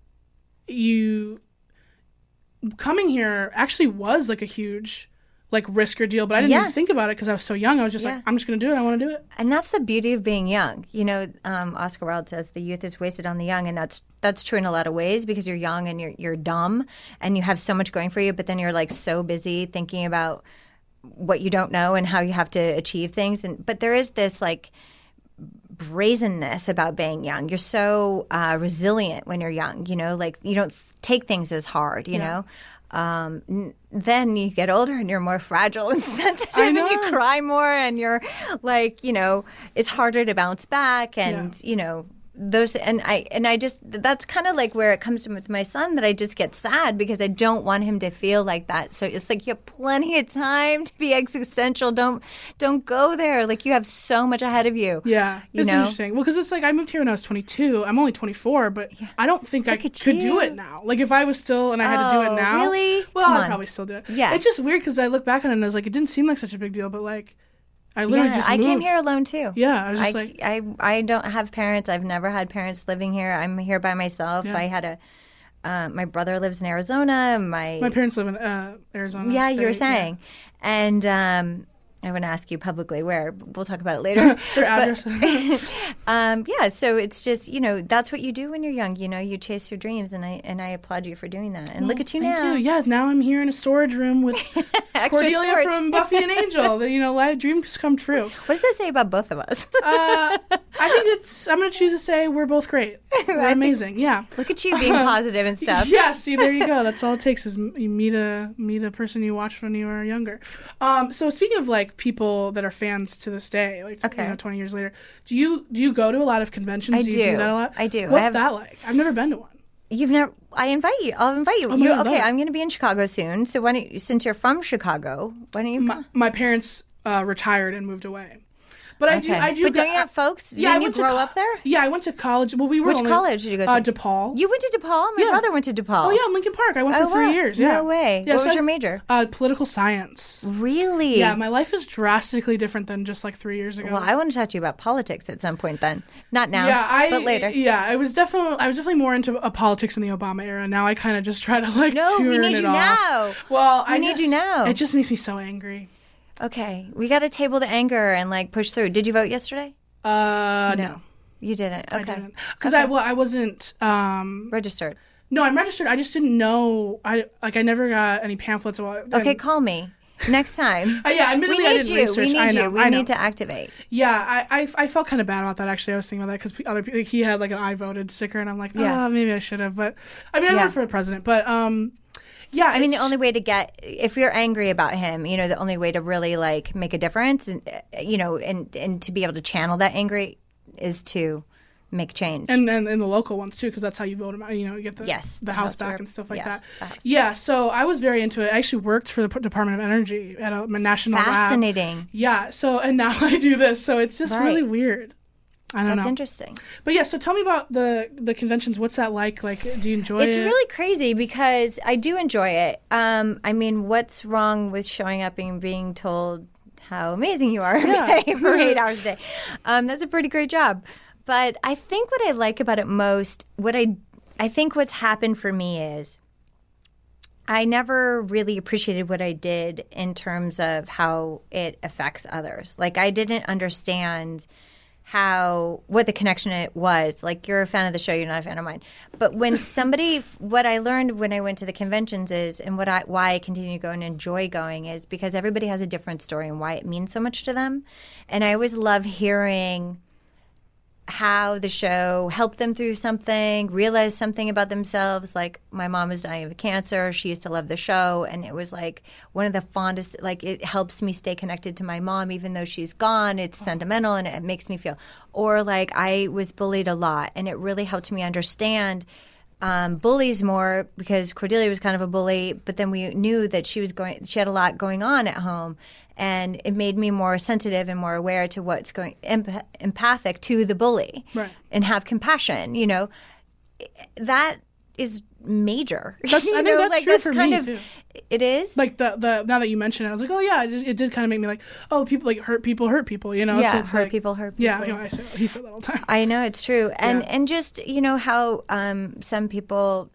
you coming here actually was like a huge like risk or deal, but I didn't yeah. even think about it because I was so young. I was just yeah. like, I'm just gonna do it. I want to do it. And that's the beauty of being young. You know, um, Oscar Wilde says the youth is wasted on the young, and that's that's true in a lot of ways because you're young and you're you're dumb and you have so much going for you, but then you're like so busy thinking about what you don't know and how you have to achieve things. And but there is this like brazenness about being young. You're so uh, resilient when you're young. You know, like you don't take things as hard. You yeah. know. Um, n- then you get older and you're more fragile and sensitive and you cry more and you're like, you know, it's harder to bounce back and, yeah. you know, those and I and I just that's kind of like where it comes from with my son that I just get sad because I don't want him to feel like that. So it's like you have plenty of time to be existential. Don't don't go there. Like you have so much ahead of you. Yeah, you it's know? interesting. Well, because it's like I moved here when I was twenty-two. I'm only twenty-four, but yeah. I don't think Look I could you. do it now. Like if I was still and I had oh, to do it now, really? Well, Come I'd on. probably still do it. Yeah, it's just weird because I look back on it and I was like, it didn't seem like such a big deal, but like. I literally yeah, just I moved. came here alone too. Yeah, I was just I, like, I, I don't have parents. I've never had parents living here. I'm here by myself. Yeah. I had a, uh, my brother lives in Arizona. My my parents live in uh, Arizona. Yeah, you they, were saying, yeah. and um, I want to ask you publicly where. But we'll talk about it later. Their address. um, yeah, so it's just, you know, that's what you do when you're young. You know, you chase your dreams, and I and I applaud you for doing that. And Well, look at you thank now. You. Yeah, now I'm here in a storage room with Extra Cordelia storage. from Buffy and Angel. The, you know, live dreams come true. What does that say about both of us? Uh, I think it's. I'm going to choose to say we're both great. We're amazing. Yeah. Look at you being positive and stuff. Yeah. See, there you go. That's all it takes is m- you meet a meet a person you watched when you were younger. Um, so speaking of like people that are fans to this day, like Okay. you know, twenty years later, do you do you go to a lot of conventions? I do you do. do that a lot? I do. I What's have- that like? I've never been to one. You've never. I invite you. I'll invite you. Oh, you my God, okay? vote. I'm going to be in Chicago soon. So why don't you, since you're from Chicago, why don't you? My, come? my parents uh, retired and moved away. But I do. Okay. I do. But go- don't you have folks? Yeah, I Didn't you went to grow co- up there? Yeah, I went to college. Well, we were Which only, college did you go to? Uh, DePaul. You went to DePaul. My Yeah. brother went to DePaul. Oh yeah, in Lincoln Park. I went Oh, for three wow. years. Yeah. No way. Yeah, What so was I- your major? Uh, political science. Really? Yeah, my life is drastically different than just like three years ago. Well, I want to talk to you about politics at some point. Then, not now. yeah, I, but later. Yeah, I was definitely I was definitely more into uh, politics in the Obama era. Now I kind of just try to like No, turn we need it you off. now. Well, We I need just, you now. It just makes me so angry. Okay, we got to table the anger and like push through. Did you vote yesterday? Uh, no, You didn't. Okay. I didn't because I well I wasn't. Um, Registered. no, I'm registered. I just didn't know. I like I never got any pamphlets. About, Okay, and- call me next time. Uh, yeah, admittedly, we I need didn't you. research. We I need know, you. We I know. need to activate. Yeah, I, I I felt kind of bad about that actually. I was thinking about that because other people, like, he had like an I voted sticker, and I'm like, oh, Yeah. maybe I should have. But I mean, I Yeah. voted for the president, but um, yeah. I mean, the it's- only way to get, if you're angry about him, you know, the only way to really like make a difference, and uh, you know, and and to be able to channel that anger is to make change. and then in the local ones too, because that's how you vote them out. You know, you get the Yes, the, the house House back rep- and stuff like yeah, that. the House. Yeah, so I was very into it. I actually worked for the P- Department of Energy at a national lab. Fascinating. Yeah. So and now I do this, so it's just Right. really weird. I don't That's know. interesting. But yeah, so tell me about the the conventions. What's that like? Like, do you enjoy It's it? really crazy because I do enjoy it. Um, I mean, what's wrong with showing up and being told how amazing you are every Yeah. day for eight hours a day? Um, that's a pretty great job. But I think what I like about it most, what I, I think what's happened for me is I never really appreciated what I did in terms of how it affects others. Like I didn't understand how what the connection it was. Like you're a fan of the show, you're not a fan of mine. But when somebody, what I learned when I went to the conventions is, and what I why I continue to go and enjoy going is because everybody has a different story and why it means so much to them. And I always love hearing how the show helped them through something, realize something about themselves. Like my mom was dying of cancer. She used to love the show. And it was like one of the fondest, like it helps me stay connected to my mom, even though she's gone. It's sentimental and it makes me feel, or like I was bullied a lot and it really helped me understand Um, bullies more because Cordelia was kind of a bully, but then we knew that she was going, she had a lot going on at home, and it made me more sensitive and more aware to what's going, empath- empathic to the bully, Right. and have compassion. You know, that is major. That's- You I think know, that's like, true that's for kind me, of, too. It is like the the now that you mention it, I was like, oh yeah, it, did- it did kind of make me like, oh, people like hurt people hurt people, you know? Yeah, so it's hurt like, people hurt Yeah, people. you know, I say, he said that all the time. I know it's true, and Yeah. and just you know how um, some people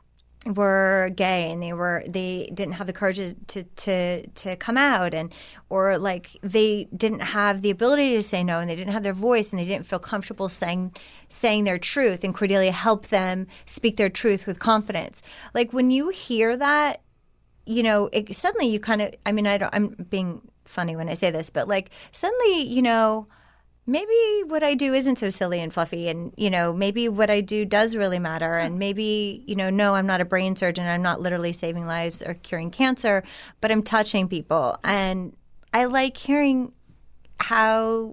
were gay and they were they didn't have the courage to to to come out, and or like they didn't have the ability to say no, and they didn't have their voice, and they didn't feel comfortable saying saying their truth, and Cordelia helped them speak their truth with confidence. Like when you hear that, you know, it, suddenly you kind of, I mean, I don't, I'm being funny when I say this, but like suddenly, you know, maybe what I do isn't so silly and fluffy, and, you know, maybe what I do does really matter, and maybe, you know, no, I'm not a brain surgeon, I'm not literally saving lives or curing cancer, but I'm touching people. And I like hearing how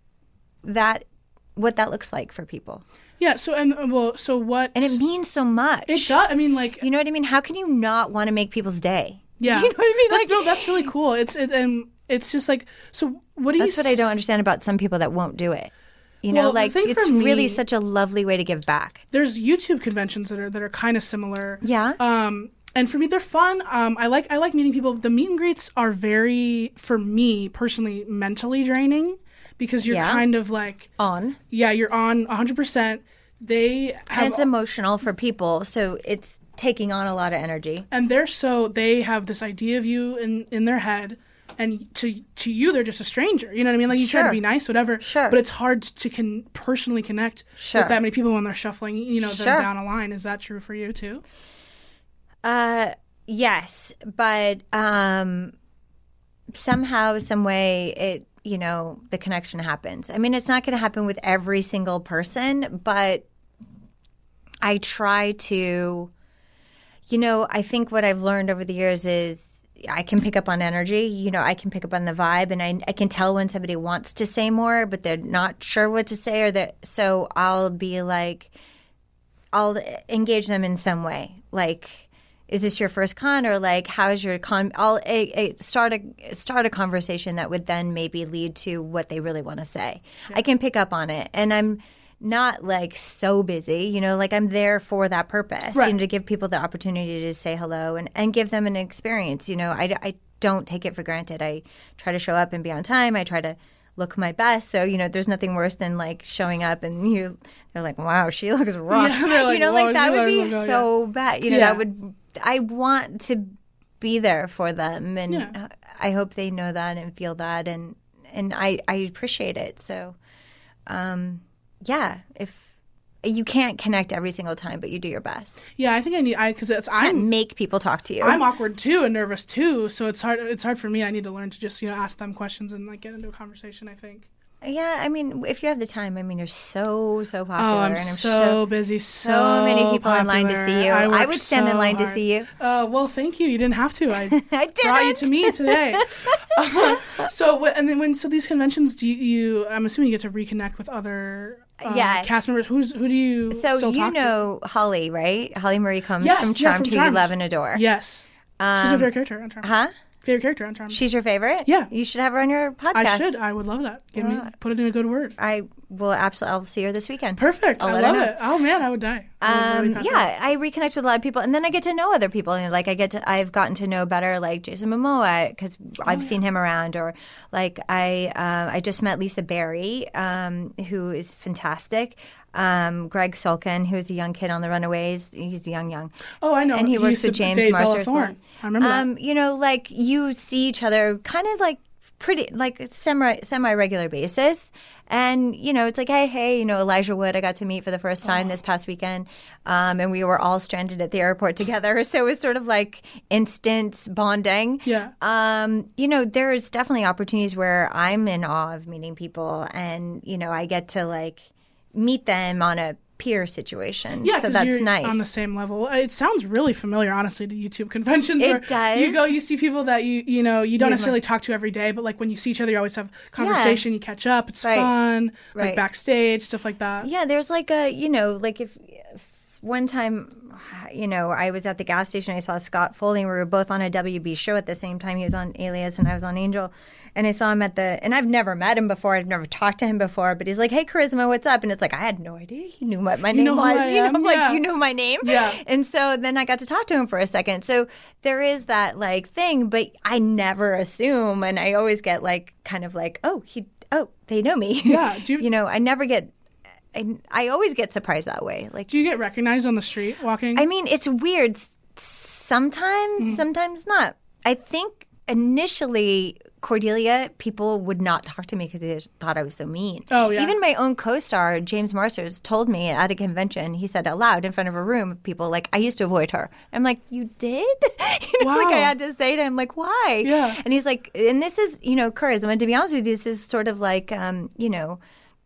that, what that looks like for people. Yeah. So and uh, well, so what? And it means so much. it does. I mean, like, You know what I mean? How can you not want to make people's day? yeah. You know what I mean? That's, Like, no, that's really cool. It's it, and it's just like, so what do you? that's what I don't s- understand about some people that won't do it. You know, Well, the like thing it's for me- really such a lovely way to give back. There's YouTube conventions that are that are kind of similar. Yeah. Um, and for me, they're fun. Um, I like I like meeting people. The meet and greets are very, for me personally, mentally draining because you're Yeah. kind of like, On. yeah, you're on one hundred percent. They And have it's emotional for people, so it's taking on a lot of energy. and they're so they have this idea of you in in their head, and to to you they're just a stranger. You know what I mean? Like you Sure. try to be nice, whatever. Sure. But it's hard to con- personally connect Sure. with that many people when they're shuffling, you know, them Sure. down a line. Is that true for you too? Uh, yes, but um, somehow, some way, it you know the connection happens. I mean, it's not going to happen with every single person, but I try to. You know, I think what I've learned over the years is I can pick up on energy. You know, I can pick up on the vibe, and I, I can tell when somebody wants to say more, but they're not sure what to say, or that. So I'll be like, I'll engage them in some way, like. Is this your first con, or like how's your con? I'll a, a start a start a conversation that would then maybe lead to what they really want to say. Yeah. I can pick up on it, and I'm not like so busy, you know, like I'm there for that purpose, right. you know, to give people the opportunity to say hello and, and give them an experience. You know, I, I don't take it for granted. I try to show up and be on time. I try to look my best. So, you know, there's nothing worse than like showing up and you, they're like, wow, she looks rough. Yeah, like, you know, whoa, like that would be go, so yeah. bad. You know, Yeah. that would, I want to be there for them. And Yeah. I hope they know that and feel that. And, and I, I appreciate it. So, um, yeah, if you can't connect every single time, but you do your best. Yeah, I think I need I because it's You can't I'm make people talk to you. I'm awkward too and nervous too, so it's hard. It's hard for me. I need to learn to just you know ask them questions and like get into a conversation. I think. Yeah, I mean, if you have the time, I mean, you're so, so popular. Oh, I'm, and I'm so, so busy. So, so many people in line to popular. see you. I, I work would stand in so line to hard. see you. Uh, well, thank you. You didn't have to. I, I brought you didn't. to me today. uh, so, wh- and then when so these conventions, do you, you? I'm assuming you get to reconnect with other. Um, Yes. cast members. Who's who do you So still you talk know Holly, right? Holly Marie Combs Yes, from yeah, Charmed, from who you Charmed. love and adore. to? Yes, she's my favorite character on Charmed. Huh? Favorite character on Charmed. She's your favorite? Yeah. You should have her on your podcast. I should. I would love that. Give me put it in a good word. I will absolutely. I'll see her this weekend. Perfect. I'll I let her love know. it. Oh man, I would die. I would really Um, pass out. yeah, I reconnect with a lot of people, and then I get to know other people. And like I get to, I've gotten to know better, like Jason Momoa, because I've Oh, seen him around, or like I, uh, I just met Lisa Barry, um, who is fantastic. Um, Greg Sulkin, who is a young kid on The Runaways. He's young, young. Oh, I know. And he He works used with to James date Bella Mercer. Thorne. I remember that. Um, you know, like you see each other kind of like pretty, like semi semi regular basis, and you know, it's like, hey, hey, you know, Elijah Wood, I got to meet for the first time this past weekend, um, and we were all stranded at the airport together, so it was sort of like instant bonding. Yeah. Um, you know, there's definitely opportunities where I'm in awe of meeting people, and you know, I get to like meet them on a peer situation. Yeah, so because that's you're nice. on the same level. It sounds really familiar, honestly, to YouTube conventions. It where does. You go, you see people that you you know you don't Yeah. necessarily talk to every day, but like when you see each other, you always have conversation. You catch up. It's Right. fun. Like Right. backstage stuff like that. Yeah, there's like a, you know, like if, if one time, you know, I was at the gas station, I saw Scott Folding. We were both on a W B show at the same time. He was on Alias and I was on Angel. And I saw him at the, and I've never met him before. I've never talked to him before, but he's like, hey, Charisma, what's up? And it's like, I had no idea he knew what my name know who was. I You know, am? I'm like, Yeah. you know my name? Yeah. And so then I got to talk to him for a second. So there is that like thing, but I never assume. And I always get like, kind of like, oh, he, oh, they know me. Yeah, do you- you know, I never get, I, I always get surprised that way. Like, Do you get recognized on the street walking? I mean, it's weird. S- Sometimes, Mm-hmm. sometimes not. I think initially, Cordelia, people would not talk to me because they just thought I was so mean. Oh, yeah. Even my own co-star, James Marsters, told me at a convention, he said out loud in front of a room of people, like, I used to avoid her. I'm like, you did? you know, like I Wow. had to say to him, like, why? Yeah. And he's like, and this is, you know, Charisma. And to be honest with you, this is sort of like, um, you know,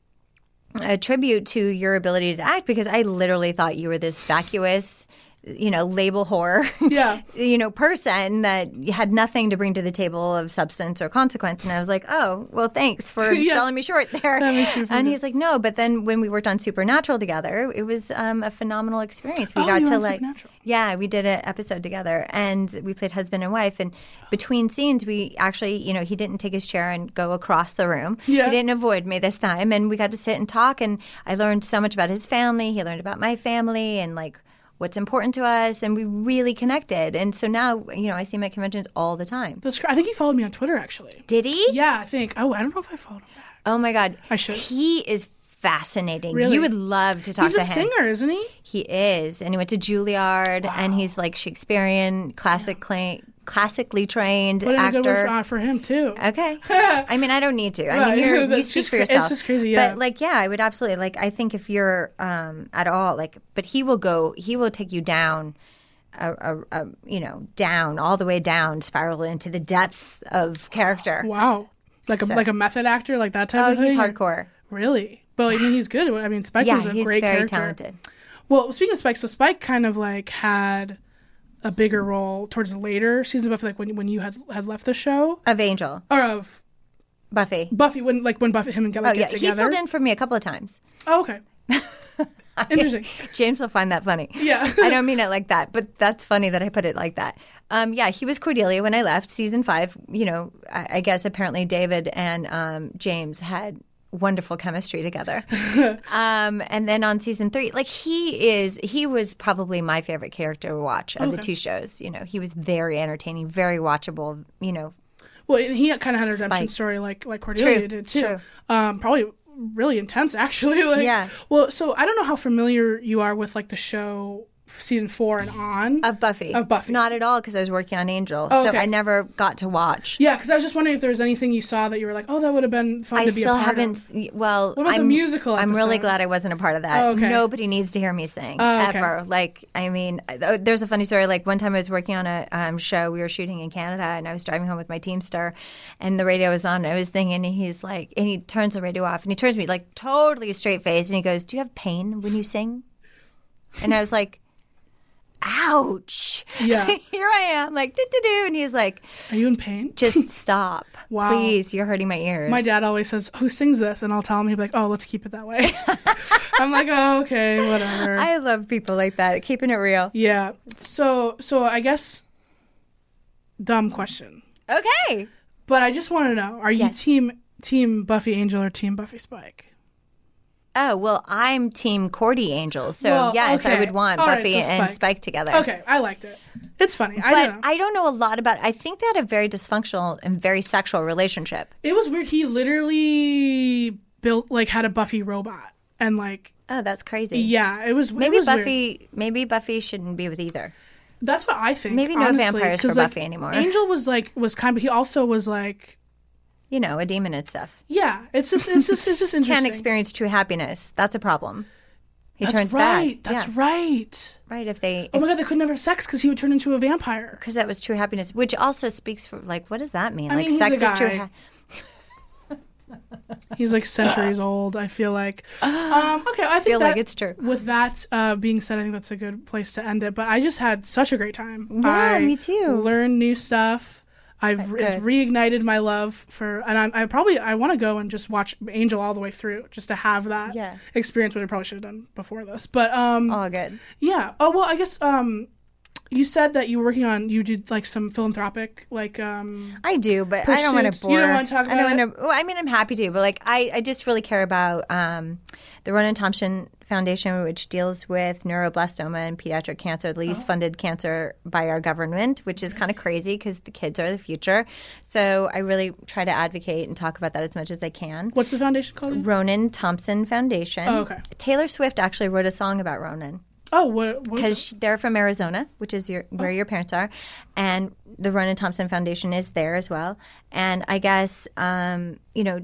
a tribute to your ability to act, because I literally thought you were this vacuous, you know, label whore, Yeah. you know, person that had nothing to bring to the table of substance or consequence. And I was like, oh, well, thanks for Yeah. selling me short there. That makes you feel And good. he's like, no, but then when we worked on Supernatural together, it was um, a phenomenal experience. We Oh, got you were to on like, Supernatural. yeah, we did an episode together and we played husband and wife. And between scenes, we actually, you know, he didn't take his chair and go across the room. Yeah. He didn't avoid me this time. And we got to sit and talk. And I learned so much about his family. He learned about my family and like what's important to us. And we really connected. And so now, you know, I see him at conventions all the time. That's cr- I think he followed me on Twitter, actually. Did he? Yeah, I think. Oh, I don't know if I followed him back. Oh my God. I should. He is fascinating. Really? You would love to talk He's to a him. singer, isn't he? He is. And he went to Juilliard and he's like Shakespearean, classic cla- classically trained Put in a good word actor. for, uh, for him too. Okay. I mean, I don't need to. I Right. mean, you're, you That's speak just for cra- it's yourself. just crazy, yeah. But like, yeah, I would absolutely like. I think if you're um, at all like, but he will go. He will take you down. A, a, a, you know, down all the way down, spiral into the depths of character. Wow, like a So- like a method actor, like that type Oh, of thing. he's hardcore. Really? But I mean, he's good. I mean, Spike Yeah, was a he's great very character. talented. Well, speaking of Spike, so Spike kind of like had a bigger role towards the later seasons of Buffy, like when when you had had left the show, Of Angel, or of Buffy. Buffy, when like when Buffy him and Oh like, yeah, get he together. filled in for me a couple of times. Oh, okay. Interesting. James will find that funny. Yeah. I don't mean it like that, but that's funny that I put it like that. Um, yeah, he was Cordelia when I left season five. You know, I, I guess apparently David and um, James had wonderful chemistry together. um, and then on season three, like he is, he was probably my favorite character to watch of the Okay. two shows. You know, he was very entertaining, very watchable. You know, Well, and he kind of had a redemption Spike. story like like Cordelia True, did too. true. Um, probably really intense, actually. Like, Yeah. Well, so I don't know how familiar you are with like the show season four and on of Buffy. Of Buffy. Not at all, because I was working on Angel, Oh, so okay. I never got to watch. Yeah, because I was just wondering if there was anything you saw that you were like, oh, that would have been fun I to be still a part haven't. of. Well, What about the I'm, musical I'm really episode? glad I wasn't a part of that. Oh, okay. Nobody needs to hear me sing Oh, okay. ever. Like, I mean, th- there's a funny story. Like one time I was working on a um, show we were shooting in Canada, and I was driving home with my Teamster, and the radio was on. And I was singing, and he's like, and he turns the radio off, and he turns to me like totally straight faced, and he goes, "Do you have pain when you sing?" And I was like, ouch. Yeah. Here I am, like, do-do-do. And he's like, Are you in pain? just stop. Wow. Please, you're hurting my ears. My dad always says, who sings this? And I'll tell him, he'll be like, oh, let's keep it that way. I'm like, oh, okay, whatever. I love people like that, keeping it real. yeah. So, so I guess, dumb question. Okay. But I just want to know, are you Yes. team team Buffy Angel or team Buffy Spike? Oh, well, I'm Team Cordy Angel, so Well, yes, I okay. would want All right, Buffy so and Spike. Spike together. Okay, I liked it. It's funny. I But don't know. I don't know a lot about I think they had a very dysfunctional and very sexual relationship. It was weird. He literally built, like, had a Buffy robot. And, like, Oh, that's crazy. yeah, it was Maybe it was Buffy weird. maybe Buffy shouldn't be with either. That's what I think. Maybe no honestly, vampires for 'cause, like, Buffy anymore. Angel was, like, was kind of, he also was, like, You know, a demon and stuff. yeah, it's just, it's just, it's just interesting. Can't experience true happiness. That's a problem. He That's turns right. bad. That's yeah. right. Right, if they Oh my God, they couldn't have sex because he would turn into a vampire. because that was true happiness, which also speaks for like what does that mean? I like mean, he's sex a is true. guy. Ha- He's like centuries old. I feel like. Um, okay, I think feel like that- it's true. With that uh, being said, I think that's a good place to end it. But I just had such a great time. Yeah, I me too. Learned new stuff. I've it's Good. reignited my love for, and I, I probably I want to go and just watch Angel all the way through, just to have that Yeah. experience, which I probably should have done before this. But um, All good. yeah. Oh well, I guess um, you said that you were working on you did like some philanthropic like um. I do, but I don't want to Pursuits. bore. You don't wanna talk I don't about want to. Well, I mean, I'm happy to, but like, I, I just really care about um, the Ronan Thompson Foundation, which deals with neuroblastoma and pediatric cancer, the least funded cancer by our government, which is kind of crazy because the kids are the future. So I really try to advocate and talk about that as much as I can. What's the foundation called? Ronan Thompson Foundation. Oh, okay. Taylor Swift actually wrote a song about Ronan. Oh, what? what was Because it? they're from Arizona, which is your, where your parents are, and the Ronan Thompson Foundation is there as well. And I guess um, you know,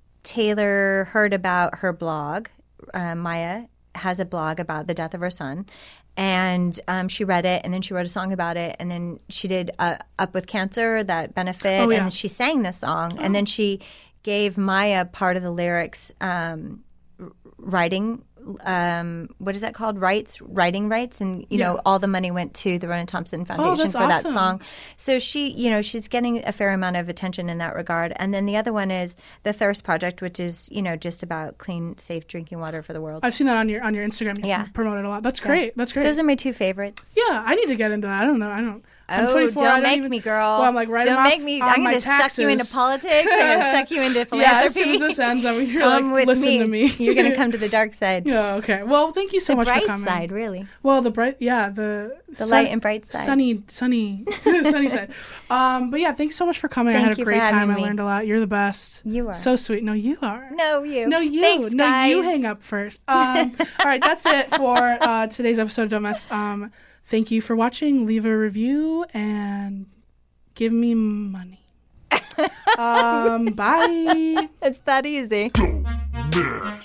Taylor heard about her blog. Uh, Maya has a blog about the death of her son, and um, she read it, and then she wrote a song about it, and then she did uh, Up With Cancer, that benefit, Oh, yeah. and she sang this song, and then she gave Maya part of the lyrics, um, r- writing. Um, what is that called? Rights, writing rights, and you know, Yeah. all the money went to the Ronan Thompson Foundation that's for that awesome. song. So she, you know, she's getting a fair amount of attention in that regard. And then the other one is the Thirst Project, which is you know just about clean, safe drinking water for the world. I've seen that on your on your Instagram. You Yeah. promote it a lot. That's great. That's great. Those are my two favorites. yeah, I need to get into that. I don't know. I don't. I'm Oh, twenty-four. I don't don't make even, me, girl. Well, I'm like writing Don't off make me. on I'm my going to suck you into taxes. politics. I'm going to suck you into Yeah, philanthropy. as soon as this ends, I'm you're come like, with listen me. to me. You're going to come to the dark side. Yeah. Okay. Well, thank you so The much bright for coming. side, really. Well, the bright, yeah, the The light and bright side. sunny, sunny, sunny side. Um, but yeah, thank you so much for coming. I Thank had a you for great time. having I me. learned a lot. You're the best. You are. So sweet. No, you are. No, you. No, you. Thanks, no, guys. you hang up first. Um, all right, that's it for uh, today's episode of Don't Mess. Um, thank you for watching. Leave a review and give me money. um, bye. It's that easy. Don't mess.